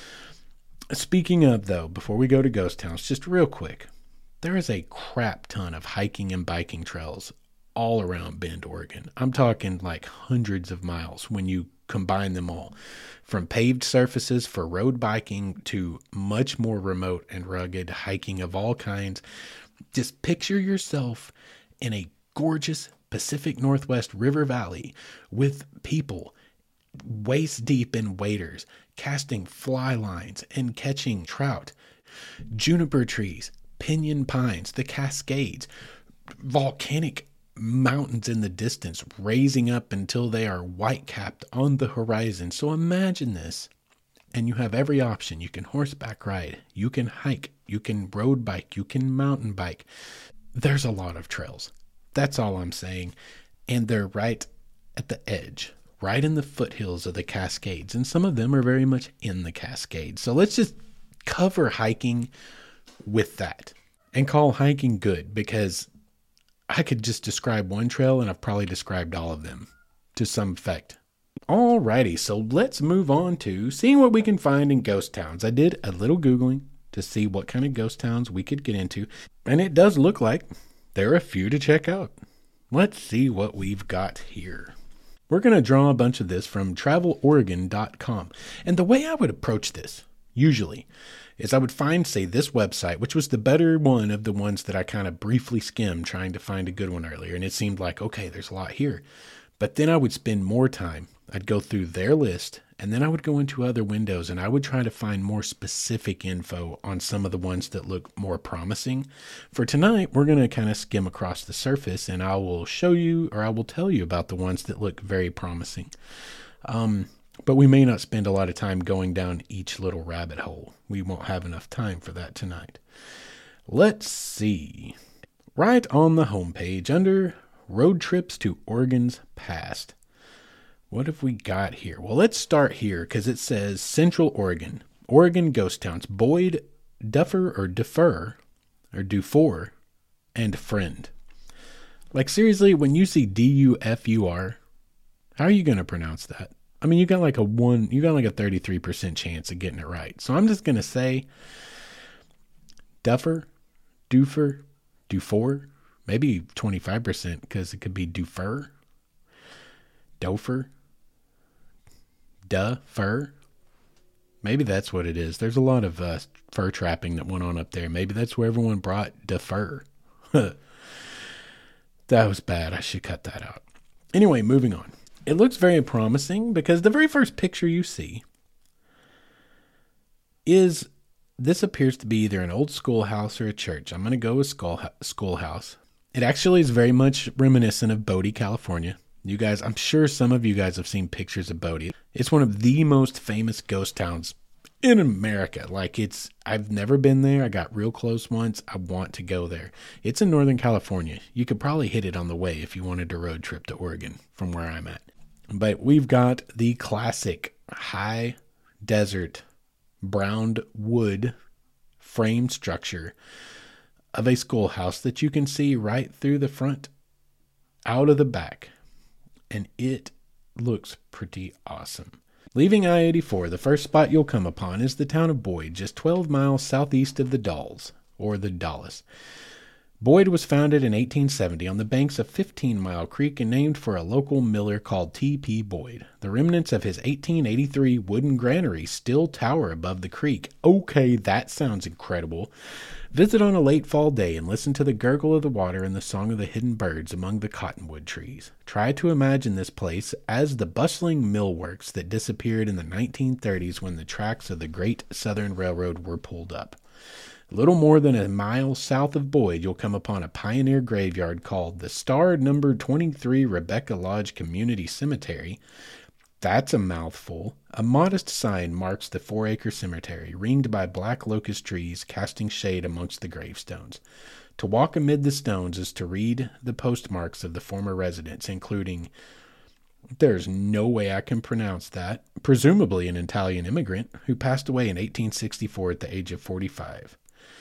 Speaking of, though, before we go to ghost towns, just real quick, there is a crap ton of hiking and biking trails all around Bend, Oregon. I'm talking like hundreds of miles when you combine them all. From paved surfaces for road biking to much more remote and rugged hiking of all kinds. Just picture yourself in a gorgeous Pacific Northwest river valley with people waist deep in waders, casting fly lines and catching trout, juniper trees, pinyon pines, the Cascades, volcanic mountains in the distance, raising up until they are white-capped on the horizon. So imagine this, and you have every option. You can horseback ride, you can hike, you can road bike, you can mountain bike. There's a lot of trails. That's all I'm saying. And they're right at the edge, right in the foothills of the Cascades. And some of them are very much in the Cascades. So let's just cover hiking with that and call hiking good, because I could just describe one trail and I've probably described all of them to some effect. Alrighty, so let's move on to seeing what we can find in ghost towns. I did a little Googling to see what kind of ghost towns we could get into, and it does look like there are a few to check out. Let's see what we've got here. We're going to draw a bunch of this from TravelOregon.com. And the way I would approach this, usually, is I would find, say, this website, which was the better one of the ones that I kind of briefly skimmed trying to find a good one earlier. And it seemed like, okay, there's a lot here. But then I would spend more time. I'd go through their list, and then I would go into other windows, and I would try to find more specific info on some of the ones that look more promising. For tonight, we're going to kind of skim across the surface, and I will show you, or I will tell you about the ones that look very promising. But we may not spend a lot of time going down each little rabbit hole. We won't have enough time for that tonight. Let's see. Right on the homepage, under Road Trips to Oregon's Past. What have we got here? Well, let's start here because it says Central Oregon. Oregon ghost towns. Boyd, Dufour, and Friend. Like, seriously, when you see Dufur, how are you going to pronounce that? I mean, you got like a 33% chance of getting it right. So I'm just going to say Dufour, maybe 25% because it could be Dufour, Dufour. Maybe that's what it is. There's a lot of fur trapping that went on up there. Maybe that's where everyone brought Dufour. That was bad. I should cut that out. Anyway, moving on. It looks very promising because the very first picture you see is, this appears to be either an old schoolhouse or a church. I'm going to go with schoolhouse. It actually is very much reminiscent of Bodie, California. You guys, I'm sure some of you guys have seen pictures of Bodie. It's one of the most famous ghost towns in America. I've never been there. I got real close once. I want to go there. It's in Northern California. You could probably hit it on the way if you wanted to road trip to Oregon from where I'm at. But we've got the classic high desert brown wood frame structure of a schoolhouse that you can see right through the front, out of the back. And it looks pretty awesome. Leaving I-84, the first spot you'll come upon is the town of Boyd, just 12 miles southeast of the Dalles, or the Dalles. Boyd was founded in 1870 on the banks of 15 Mile Creek and named for a local miller called T.P. Boyd. The remnants of his 1883 wooden granary still tower above the creek. Okay, that sounds incredible. Visit on a late fall day and listen to the gurgle of the water and the song of the hidden birds among the cottonwood trees. Try to imagine this place as the bustling millworks that disappeared in the 1930s when the tracks of the Great Southern Railroad were pulled up. A little more than a mile south of Boyd, you'll come upon a pioneer graveyard called the Star No. 23 Rebecca Lodge Community Cemetery. That's a mouthful. A modest sign marks the 4-acre cemetery, ringed by black locust trees casting shade amongst the gravestones. To walk amid the stones is to read the postmarks of the former residents, including, there's no way I can pronounce that, presumably an Italian immigrant who passed away in 1864 at the age of 45.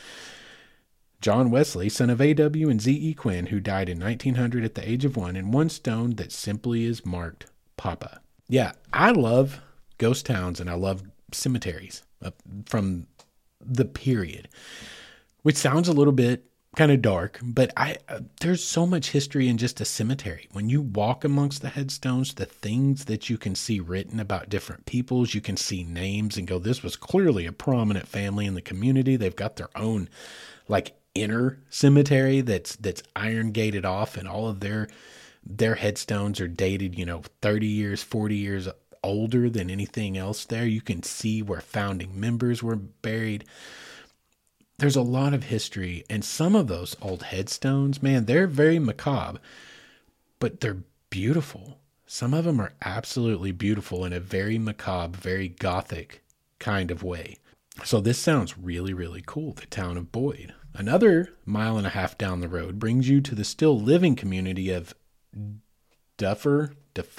John Wesley, son of A.W. and Z.E. Quinn, who died in 1900 at the age of 1, and one stone that simply is marked Papa. Yeah, I love ghost towns and I love cemeteries from the period, which sounds a little bit kind of dark, but there's so much history in just a cemetery. When you walk amongst the headstones, the things that you can see written about different peoples, you can see names and go, this was clearly a prominent family in the community. They've got their own like inner cemetery that's iron gated off, and all of their headstones are dated, 30 years, 40 years older than anything else there. You can see where founding members were buried. There's a lot of history, and some of those old headstones, man, they're very macabre, but they're beautiful. Some of them are absolutely beautiful in a very macabre, very gothic kind of way. So this sounds really, really cool, the town of Boyd. Another 1.5 miles down the road brings you to the still living community of Dufour.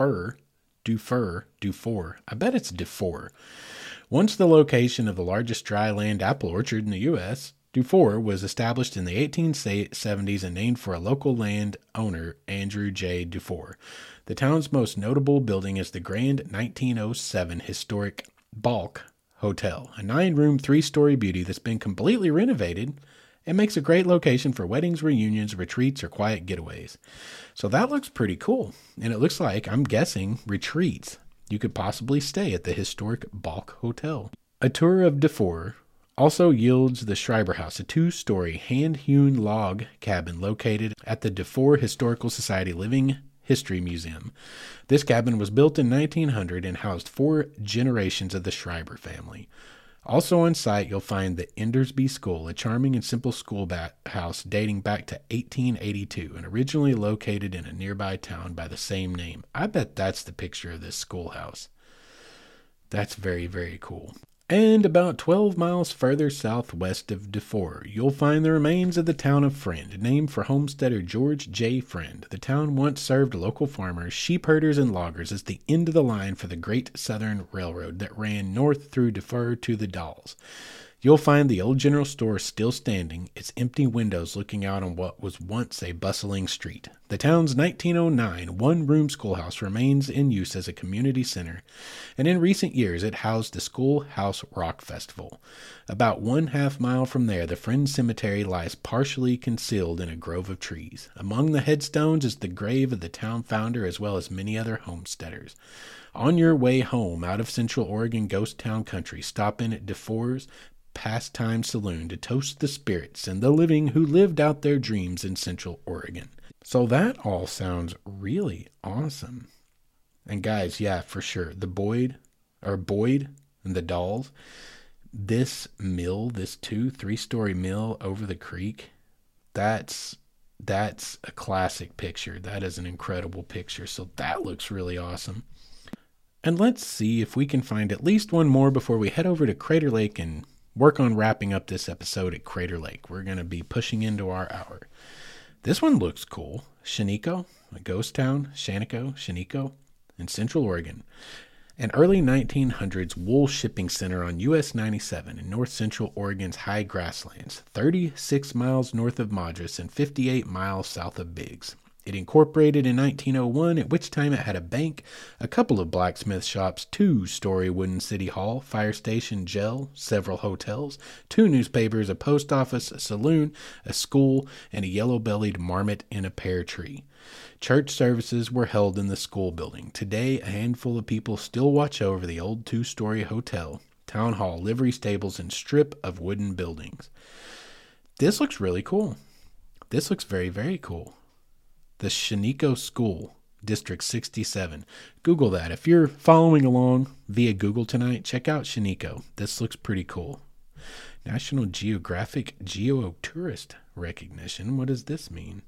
I bet it's Dufour. Once the location of the largest dry land apple orchard in the U.S., Dufour was established in the 1870s and named for a local land owner, Andrew J. Dufour. The town's most notable building is the grand 1907 historic Balk Hotel, a 9-room, 3-story beauty that's been completely renovated and makes a great location for weddings, reunions, retreats, or quiet getaways. So that looks pretty cool. And it looks like, I'm guessing, retreats. You could possibly stay at the historic Balk Hotel. A tour of Dufour also yields the Schreiber House, a 2-story hand-hewn log cabin located at the Dufour Historical Society Living History Museum. This cabin was built in 1900 and housed 4 generations of the Schreiber family. Also on site, you'll find the Endersby School, a charming and simple schoolhouse dating back to 1882 and originally located in a nearby town by the same name. I bet that's the picture of this schoolhouse. That's very, very cool. And about 12 miles further southwest of Dufour, you'll find the remains of the town of Friend, named for homesteader George J. Friend. The town once served local farmers, sheep herders, and loggers as the end of the line for the Great Southern Railroad that ran north through Dufour to the Dalles. You'll find the old general store still standing, its empty windows looking out on what was once a bustling street. The town's 1909 one-room schoolhouse remains in use as a community center, and in recent years it housed the Schoolhouse Rock Festival. About 1/2 mile from there, the Friend Cemetery lies partially concealed in a grove of trees. Among the headstones is the grave of the town founder as well as many other homesteaders. On your way home out of Central Oregon ghost town country, stop in at Dufour's Pastime Saloon to toast the spirits and the living who lived out their dreams in Central Oregon. So that all sounds really awesome. And guys, yeah, for sure, the Boyd and the Dalles, this mill, this 2-3-story mill over the creek, that's a classic picture. That is an incredible picture. So that looks really awesome. And let's see if we can find at least one more before we head over to Crater Lake and work on wrapping up this episode at Crater Lake. We're going to be pushing into our hour. This one looks cool. Shaniko, a ghost town, Shaniko, in Central Oregon. An early 1900s wool shipping center on US 97 in north central Oregon's high grasslands, 36 miles north of Madras and 58 miles south of Biggs. It incorporated in 1901, at which time it had a bank, a couple of blacksmith shops, 2-story wooden city hall, fire station, jail, several hotels, 2 newspapers, a post office, a saloon, a school, and a yellow-bellied marmot in a pear tree. Church services were held in the school building. Today, a handful of people still watch over the old 2-story hotel, town hall, livery stables, and strip of wooden buildings. This looks really cool. This looks very, very cool. The Shaniko School, District 67. Google that. If you're following along via Google tonight, check out Shaniko. This looks pretty cool. National Geographic Geotourist Recognition. What does this mean?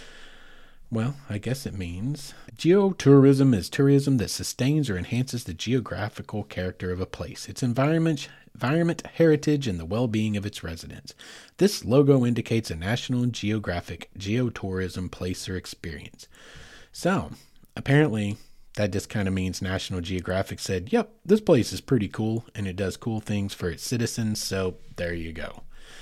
Well, I guess it means geotourism is tourism that sustains or enhances the geographical character of a place, its environment, heritage, and the well-being of its residents. This logo indicates a National Geographic geotourism place or experience. So, apparently, that just kind of means National Geographic said, yep, this place is pretty cool, and it does cool things for its citizens, so there you go.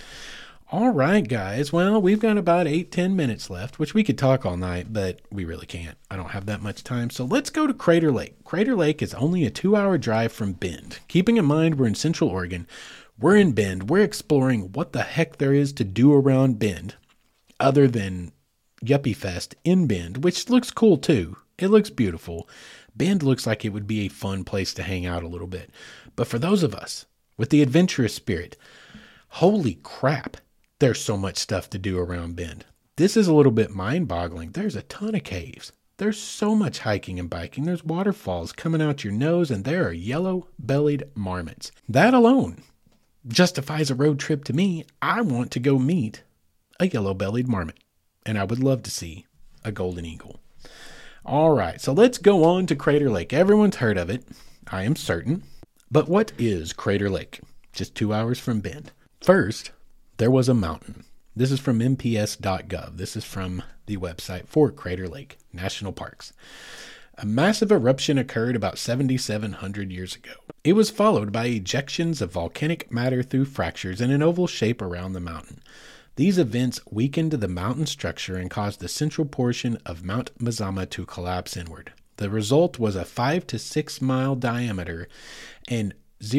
All right, guys. Well, we've got about 8-10 minutes left, which we could talk all night, but we really can't. I don't have that much time. So let's go to Crater Lake. Crater Lake is only a 2-hour drive from Bend. Keeping in mind we're in Central Oregon, we're in Bend. We're exploring what the heck there is to do around Bend. other than Yuppie Fest in Bend, which looks cool too. It looks beautiful. Bend looks like it would be a fun place to hang out a little bit. But for those of us with the adventurous spirit, holy crap, there's so much stuff to do around Bend. This is a little bit mind-boggling. There's a ton of caves. There's so much hiking and biking. There's waterfalls coming out your nose, and there are yellow-bellied marmots. That alone justifies a road trip to me. I want to go meet a yellow-bellied marmot, and I would love to see a golden eagle. All right, so let's go on to Crater Lake. Everyone's heard of it, I am certain. But what is Crater Lake? Just 2 hours from Bend. First, there was a mountain. This is from mps.gov. This is from the website for Crater Lake National Parks. A massive eruption occurred about 7,700 years ago. It was followed by ejections of volcanic matter through fractures in an oval shape around the mountain. These events weakened the mountain structure and caused the central portion of Mount Mazama to collapse inward. The result was a 5 to 6 mile diameter and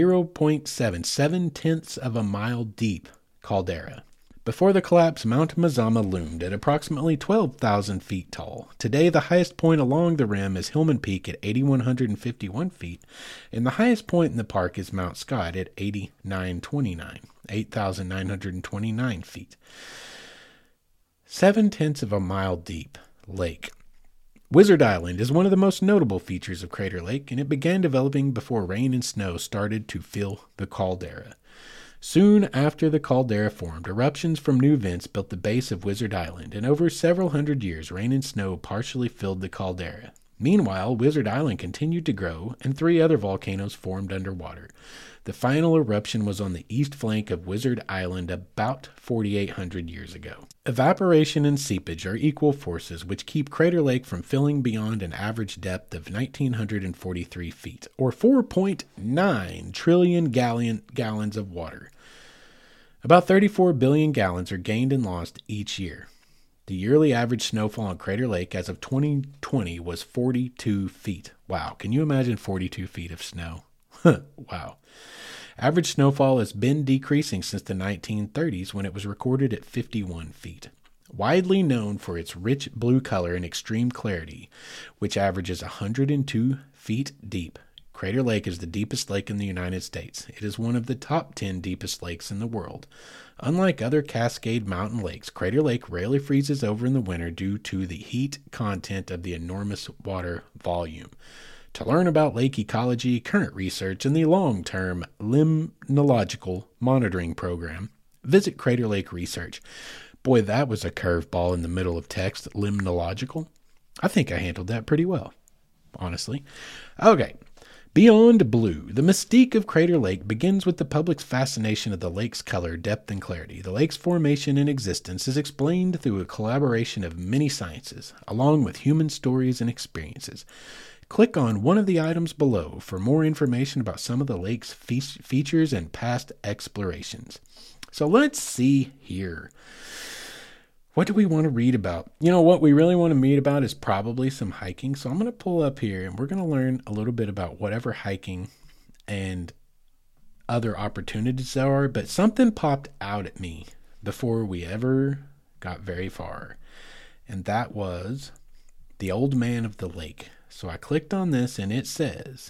0.7 of a mile deep caldera. Before the collapse, Mount Mazama loomed at approximately 12,000 feet tall. Today, the highest point along the rim is Hillman Peak at 8,151 feet, and the highest point in the park is Mount Scott at 8,929 feet. 0.7 of a mile deep lake. Wizard Island is one of the most notable features of Crater Lake, and it began developing before rain and snow started to fill the caldera. Soon after the caldera formed, eruptions from new vents built the base of Wizard Island, and over several hundred years, rain and snow partially filled the caldera. Meanwhile, Wizard Island continued to grow, and 3 other volcanoes formed underwater. The final eruption was on the east flank of Wizard Island about 4,800 years ago. Evaporation and seepage are equal forces which keep Crater Lake from filling beyond an average depth of 1,943 feet, or 4.9 trillion gallons of water. About 34 billion gallons are gained and lost each year. The yearly average snowfall on Crater Lake as of 2020 was 42 feet. Wow, can you imagine 42 feet of snow? Wow. Average snowfall has been decreasing since the 1930s when it was recorded at 51 feet. Widely known for its rich blue color and extreme clarity, which averages 102 feet deep, Crater Lake is the deepest lake in the United States. It is one of the top 10 deepest lakes in the world. Unlike other Cascade Mountain lakes, Crater Lake rarely freezes over in the winter due to the heat content of the enormous water volume. To learn about lake ecology, current research, and the long-term limnological monitoring program, visit Crater Lake Research. Boy, that was a curveball in the middle of text, limnological. I think I handled that pretty well, honestly. Okay. Beyond blue, the mystique of Crater Lake begins with the public's fascination of the lake's color, depth, and clarity. The lake's formation and existence is explained through a collaboration of many sciences, along with human stories and experiences. Click on one of the items below for more information about some of the lake's features and past explorations. So let's see here. What do we want to read about? You know, what we really want to read about is probably some hiking. So I'm going to pull up here and we're going to learn a little bit about whatever hiking and other opportunities there are. But something popped out at me before we ever got very far. And that was the Old Man of the Lake. So I clicked on this and it says,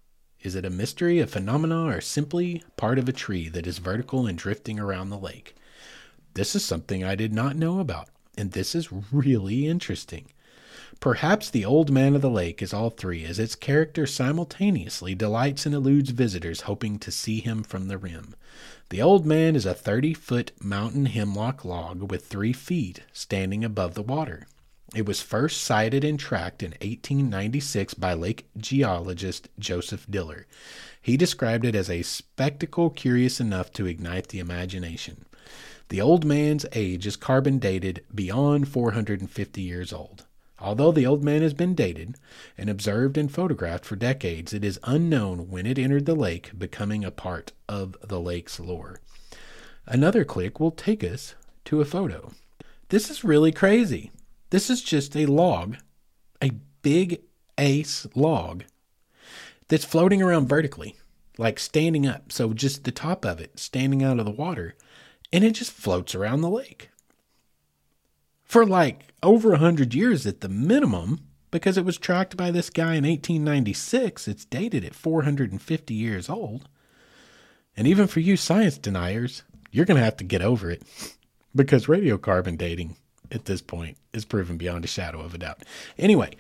is it a mystery, a phenomena, or simply part of a tree that is vertical and drifting around the lake? This is something I did not know about, and this is really interesting. Perhaps the Old Man of the Lake is all three, as its character simultaneously delights and eludes visitors hoping to see him from the rim. The Old Man is a 30-foot mountain hemlock log with 3 feet standing above the water. It was first sighted and tracked in 1896 by lake geologist Joseph Diller. He described it as a spectacle curious enough to ignite the imagination. The Old Man's age is carbon dated beyond 450 years old. Although the Old Man has been dated and observed and photographed for decades, it is unknown when it entered the lake, becoming a part of the lake's lore. Another click will take us to a photo. This is really crazy. This is just a log, a big ace log that's floating around vertically, like standing up. So just the top of it standing out of the water. And it just floats around the lake. for like over 100 years at the minimum, because it was tracked by this guy in 1896. It's dated at 450 years old. And even for you science deniers, you're going to have to get over it, because radiocarbon dating at this point is proven beyond a shadow of a doubt. Anyway,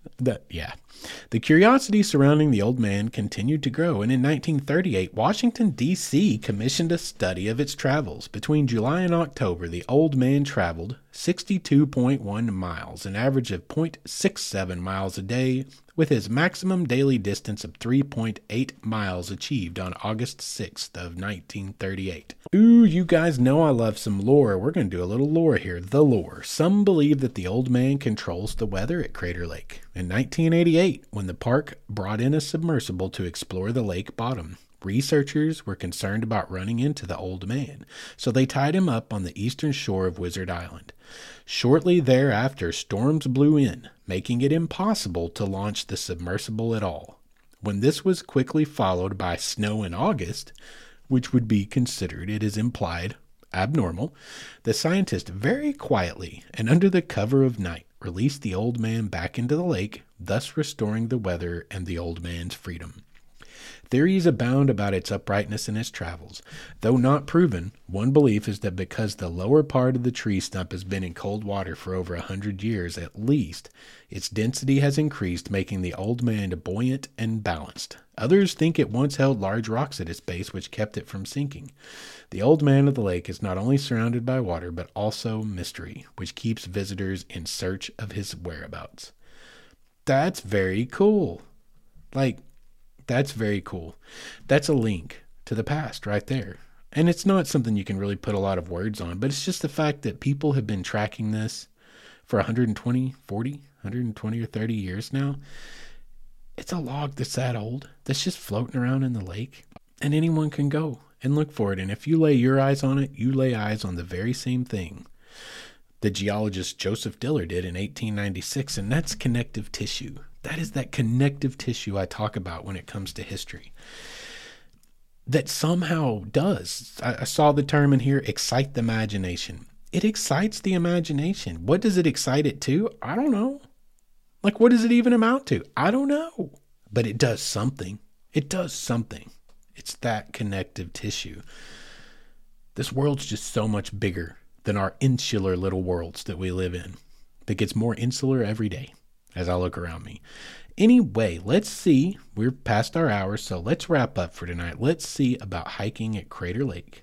the curiosity surrounding the old man continued to grow, and in 1938, Washington, D.C. commissioned a study of its travels. Between July and October, the old man traveled 62.1 miles, an average of 0.67 miles a day, with his maximum daily distance of 3.8 miles achieved on August 6th of 1938. Ooh, you guys know I love some lore. We're going to do a little lore here. The lore. Some believe that the old man controls the weather at Crater Lake. In 1988, when the park brought in a submersible to explore the lake bottom, researchers were concerned about running into the old man, so they tied him up on the eastern shore of Wizard Island. Shortly thereafter, storms blew in, making it impossible to launch the submersible at all. When this was quickly followed by snow in August, which would be considered, it is implied, abnormal, the scientists very quietly and under the cover of night released the old man back into the lake, thus restoring the weather and the old man's freedom. Theories abound about its uprightness in its travels. Though not proven, one belief is that because the lower part of the tree stump has been in cold water for over 100 years at least, its density has increased, making the old man buoyant and balanced. Others think it once held large rocks at its base, which kept it from sinking. The old man of the lake is not only surrounded by water, but also mystery, which keeps visitors in search of his whereabouts. That's very cool. That's very cool. That's a link to the past right there. And it's not something you can really put a lot of words on, but it's just the fact that people have been tracking this for 120 or 30 years now. It's a log that's that old, that's just floating around in the lake, and anyone can go and look for it. And if you lay your eyes on it, you lay eyes on the very same thing the geologist Joseph Diller did in 1896, and that's connective tissue. That is that connective tissue I talk about when it comes to history. That somehow does, I saw the term in here, excite the imagination. It excites the imagination. What does it excite it to? I don't know. Like, what does it even amount to? I don't know. But it does something. It does something. It's that connective tissue. This world's just so much bigger than our insular little worlds that we live in. That gets more insular every day as I look around me. Anyway, let's see. We're past our hour, so let's wrap up for tonight. Let's see about hiking at Crater Lake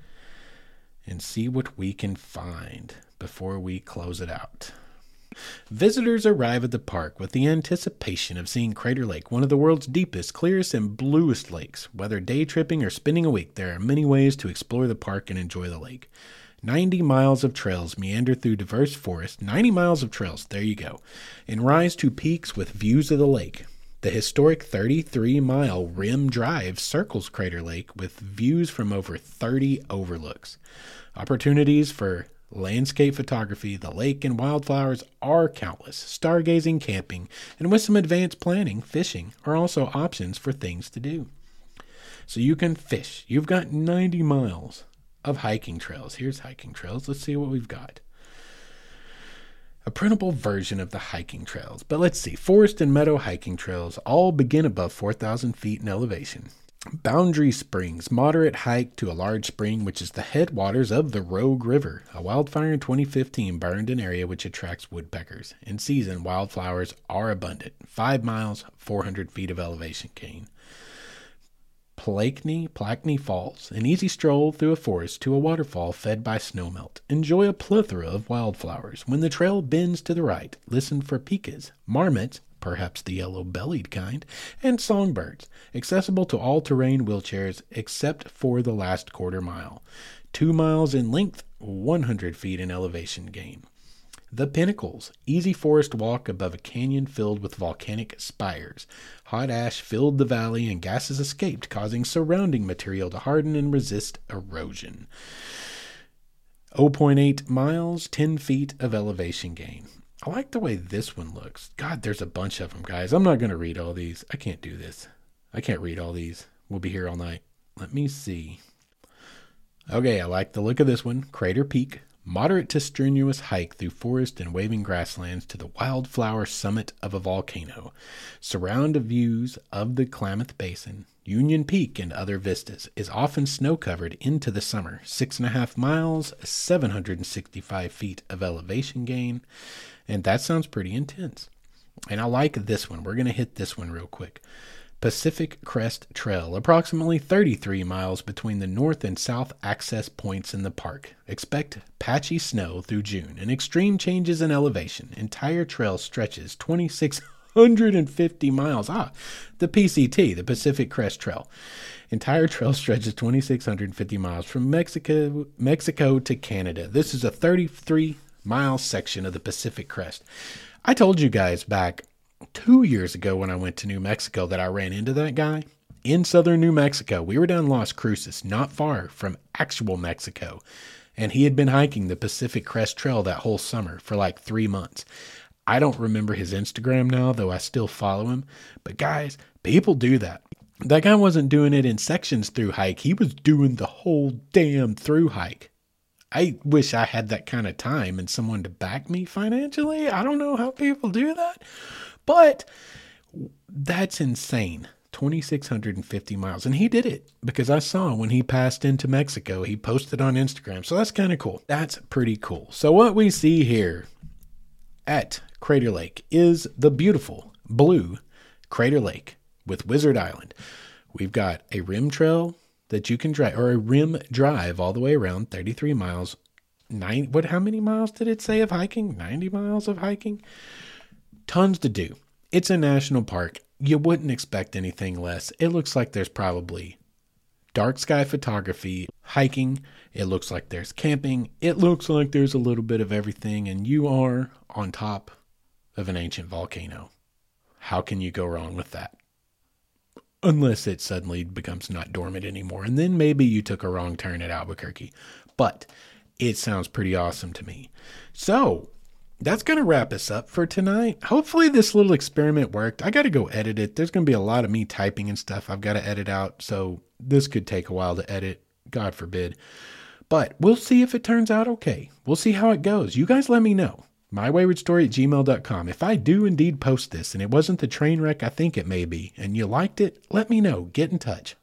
and see what we can find before we close it out. Visitors arrive at the park with the anticipation of seeing Crater Lake, one of the world's deepest, clearest, and bluest lakes. Whether day tripping or spending a week, there are many ways to explore the park and enjoy the lake. 90 miles of trails meander through diverse forests. 90 miles of trails, there you go, and rise to peaks with views of the lake. The historic 33-mile Rim Drive circles Crater Lake with views from over 30 overlooks. Opportunities for landscape photography, the lake, and wildflowers are countless. Stargazing, camping, and with some advanced planning, fishing are also options for things to do. So you can fish. You've got 90 miles of hiking trails. Here's hiking trails. Let's see what we've got. A printable version of the hiking trails. But let's see. Forest and meadow hiking trails all begin above 4,000 feet in elevation. Boundary Springs, moderate hike to a large spring, which is the headwaters of the Rogue River. A wildfire in 2015 burned an area which attracts woodpeckers. In season, wildflowers are abundant. 5 miles, 400 feet of elevation gain. Plaqueney Falls, an easy stroll through a forest to a waterfall fed by snowmelt. Enjoy a plethora of wildflowers. When the trail bends to the right, listen for pikas, marmots, perhaps the yellow-bellied kind, and songbirds, accessible to all-terrain wheelchairs except for the last quarter mile. 2 miles in length, 100 feet in elevation gain. The Pinnacles, easy forest walk above a canyon filled with volcanic spires. Hot ash filled the valley and gases escaped, causing surrounding material to harden and resist erosion. 0.8 miles, 10 feet of elevation gain. I like the way this one looks. God, there's a bunch of them, guys. I'm not going to read all these. I can't do this. I can't read all these. We'll be here all night. Let me see. Okay, I like the look of this one. Crater Peak, Moderate to strenuous hike through forest and waving grasslands to the wildflower summit of a volcano. Surround views of the Klamath Basin, Union Peak, and other vistas. Is often snow-covered into the summer. 6.5 miles, 765 feet of elevation gain. And that sounds pretty intense. And I like this one. We're going to hit this one real quick. Pacific Crest Trail, approximately 33 miles between the north and south access points in the park. Expect patchy snow through June and extreme changes in elevation. Entire trail stretches 2,650 miles. The PCT, the Pacific Crest Trail. Entire trail stretches 2,650 miles from Mexico to Canada. This is a 33-mile section of the Pacific Crest. I told you guys back 2 years ago when I went to New Mexico that I ran into that guy in southern New Mexico. We were down Las Cruces, not far from actual Mexico. And he had been hiking the Pacific Crest Trail that whole summer for like 3 months. I don't remember his Instagram now, though I still follow him. But guys, people do that. That guy wasn't doing it in sections through hike. He was doing the whole damn through hike. I wish I had that kind of time and someone to back me financially. I don't know how people do that. But that's insane. 2,650 miles. And he did it because I saw when he passed into Mexico, he posted on Instagram. So that's kind of cool. That's pretty cool. So what we see here at Crater Lake is the beautiful blue Crater Lake with Wizard Island. We've got a rim trail that you can drive, or a rim drive all the way around, 33 miles. How many miles did it say of hiking? 90 miles of hiking? Tons to do. It's a national park. You wouldn't expect anything less. It looks like there's probably dark sky photography, hiking. It looks like there's camping. It looks like there's a little bit of everything, and you are on top of an ancient volcano. How can you go wrong with that? Unless it suddenly becomes not dormant anymore, and then maybe you took a wrong turn at Albuquerque. But it sounds pretty awesome to me. So that's going to wrap us up for tonight. Hopefully this little experiment worked. I got to go edit it. There's going to be a lot of me typing and stuff I've got to edit out. So this could take a while to edit. God forbid. But we'll see if it turns out okay. We'll see how it goes. You guys let me know. mywaywardstory@gmail.com. If I do indeed post this and it wasn't the train wreck I think it may be, and you liked it, let me know. Get in touch.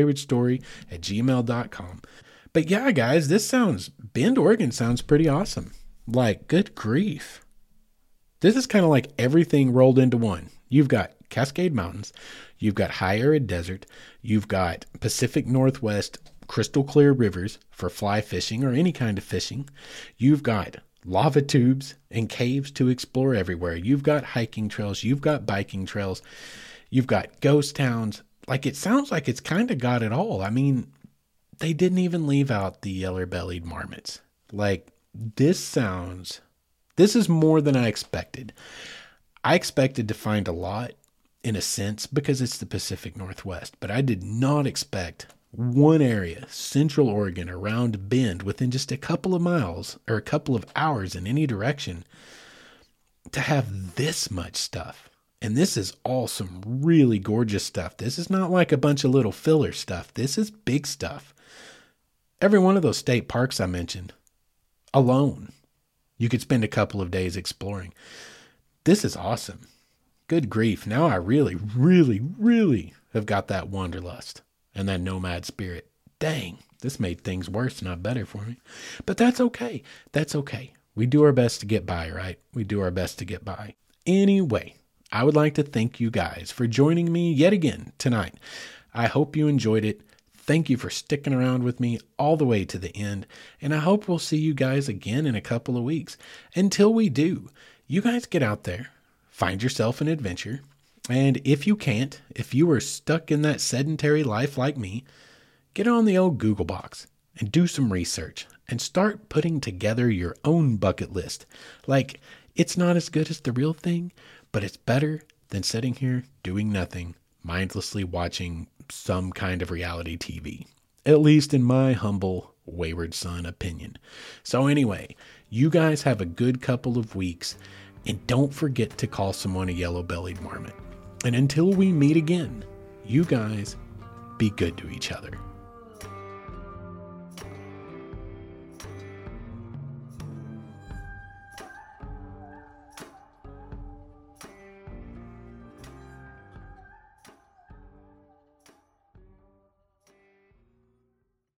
mywaywardstory@gmail.com. But yeah, guys, Bend, Oregon sounds pretty awesome. Like, good grief. This is kind of like everything rolled into one. You've got Cascade Mountains. You've got high arid desert. You've got Pacific Northwest crystal clear rivers for fly fishing or any kind of fishing. You've got lava tubes and caves to explore everywhere. You've got hiking trails. You've got biking trails. You've got ghost towns. Like, it sounds like it's kind of got it all. I mean, they didn't even leave out the yeller-bellied marmots. Like, this is more than I expected. I expected to find a lot, in a sense, because it's the Pacific Northwest, but I did not expect one area, Central Oregon, around Bend, within just a couple of miles or a couple of hours in any direction, to have this much stuff. And this is all some really gorgeous stuff. This is not like a bunch of little filler stuff. This is big stuff. Every one of those state parks I mentioned, alone, you could spend a couple of days exploring. This is awesome. Good grief. Now I really, really, really have got that wanderlust and that nomad spirit. Dang, this made things worse, not better for me. But that's okay. That's okay. We do our best to get by, right? We do our best to get by. Anyway, I would like to thank you guys for joining me yet again tonight. I hope you enjoyed it. Thank you for sticking around with me all the way to the end, and I hope we'll see you guys again in a couple of weeks. Until we do, you guys get out there, find yourself an adventure, and if you are stuck in that sedentary life like me, get on the old Google box and do some research and start putting together your own bucket list. Like, it's not as good as the real thing, but it's better than sitting here doing nothing, mindlessly watching some kind of reality TV, at least in my humble wayward son opinion. So anyway, you guys have a good couple of weeks, and don't forget to call someone a yellow-bellied marmot. And until we meet again, you guys be good to each other.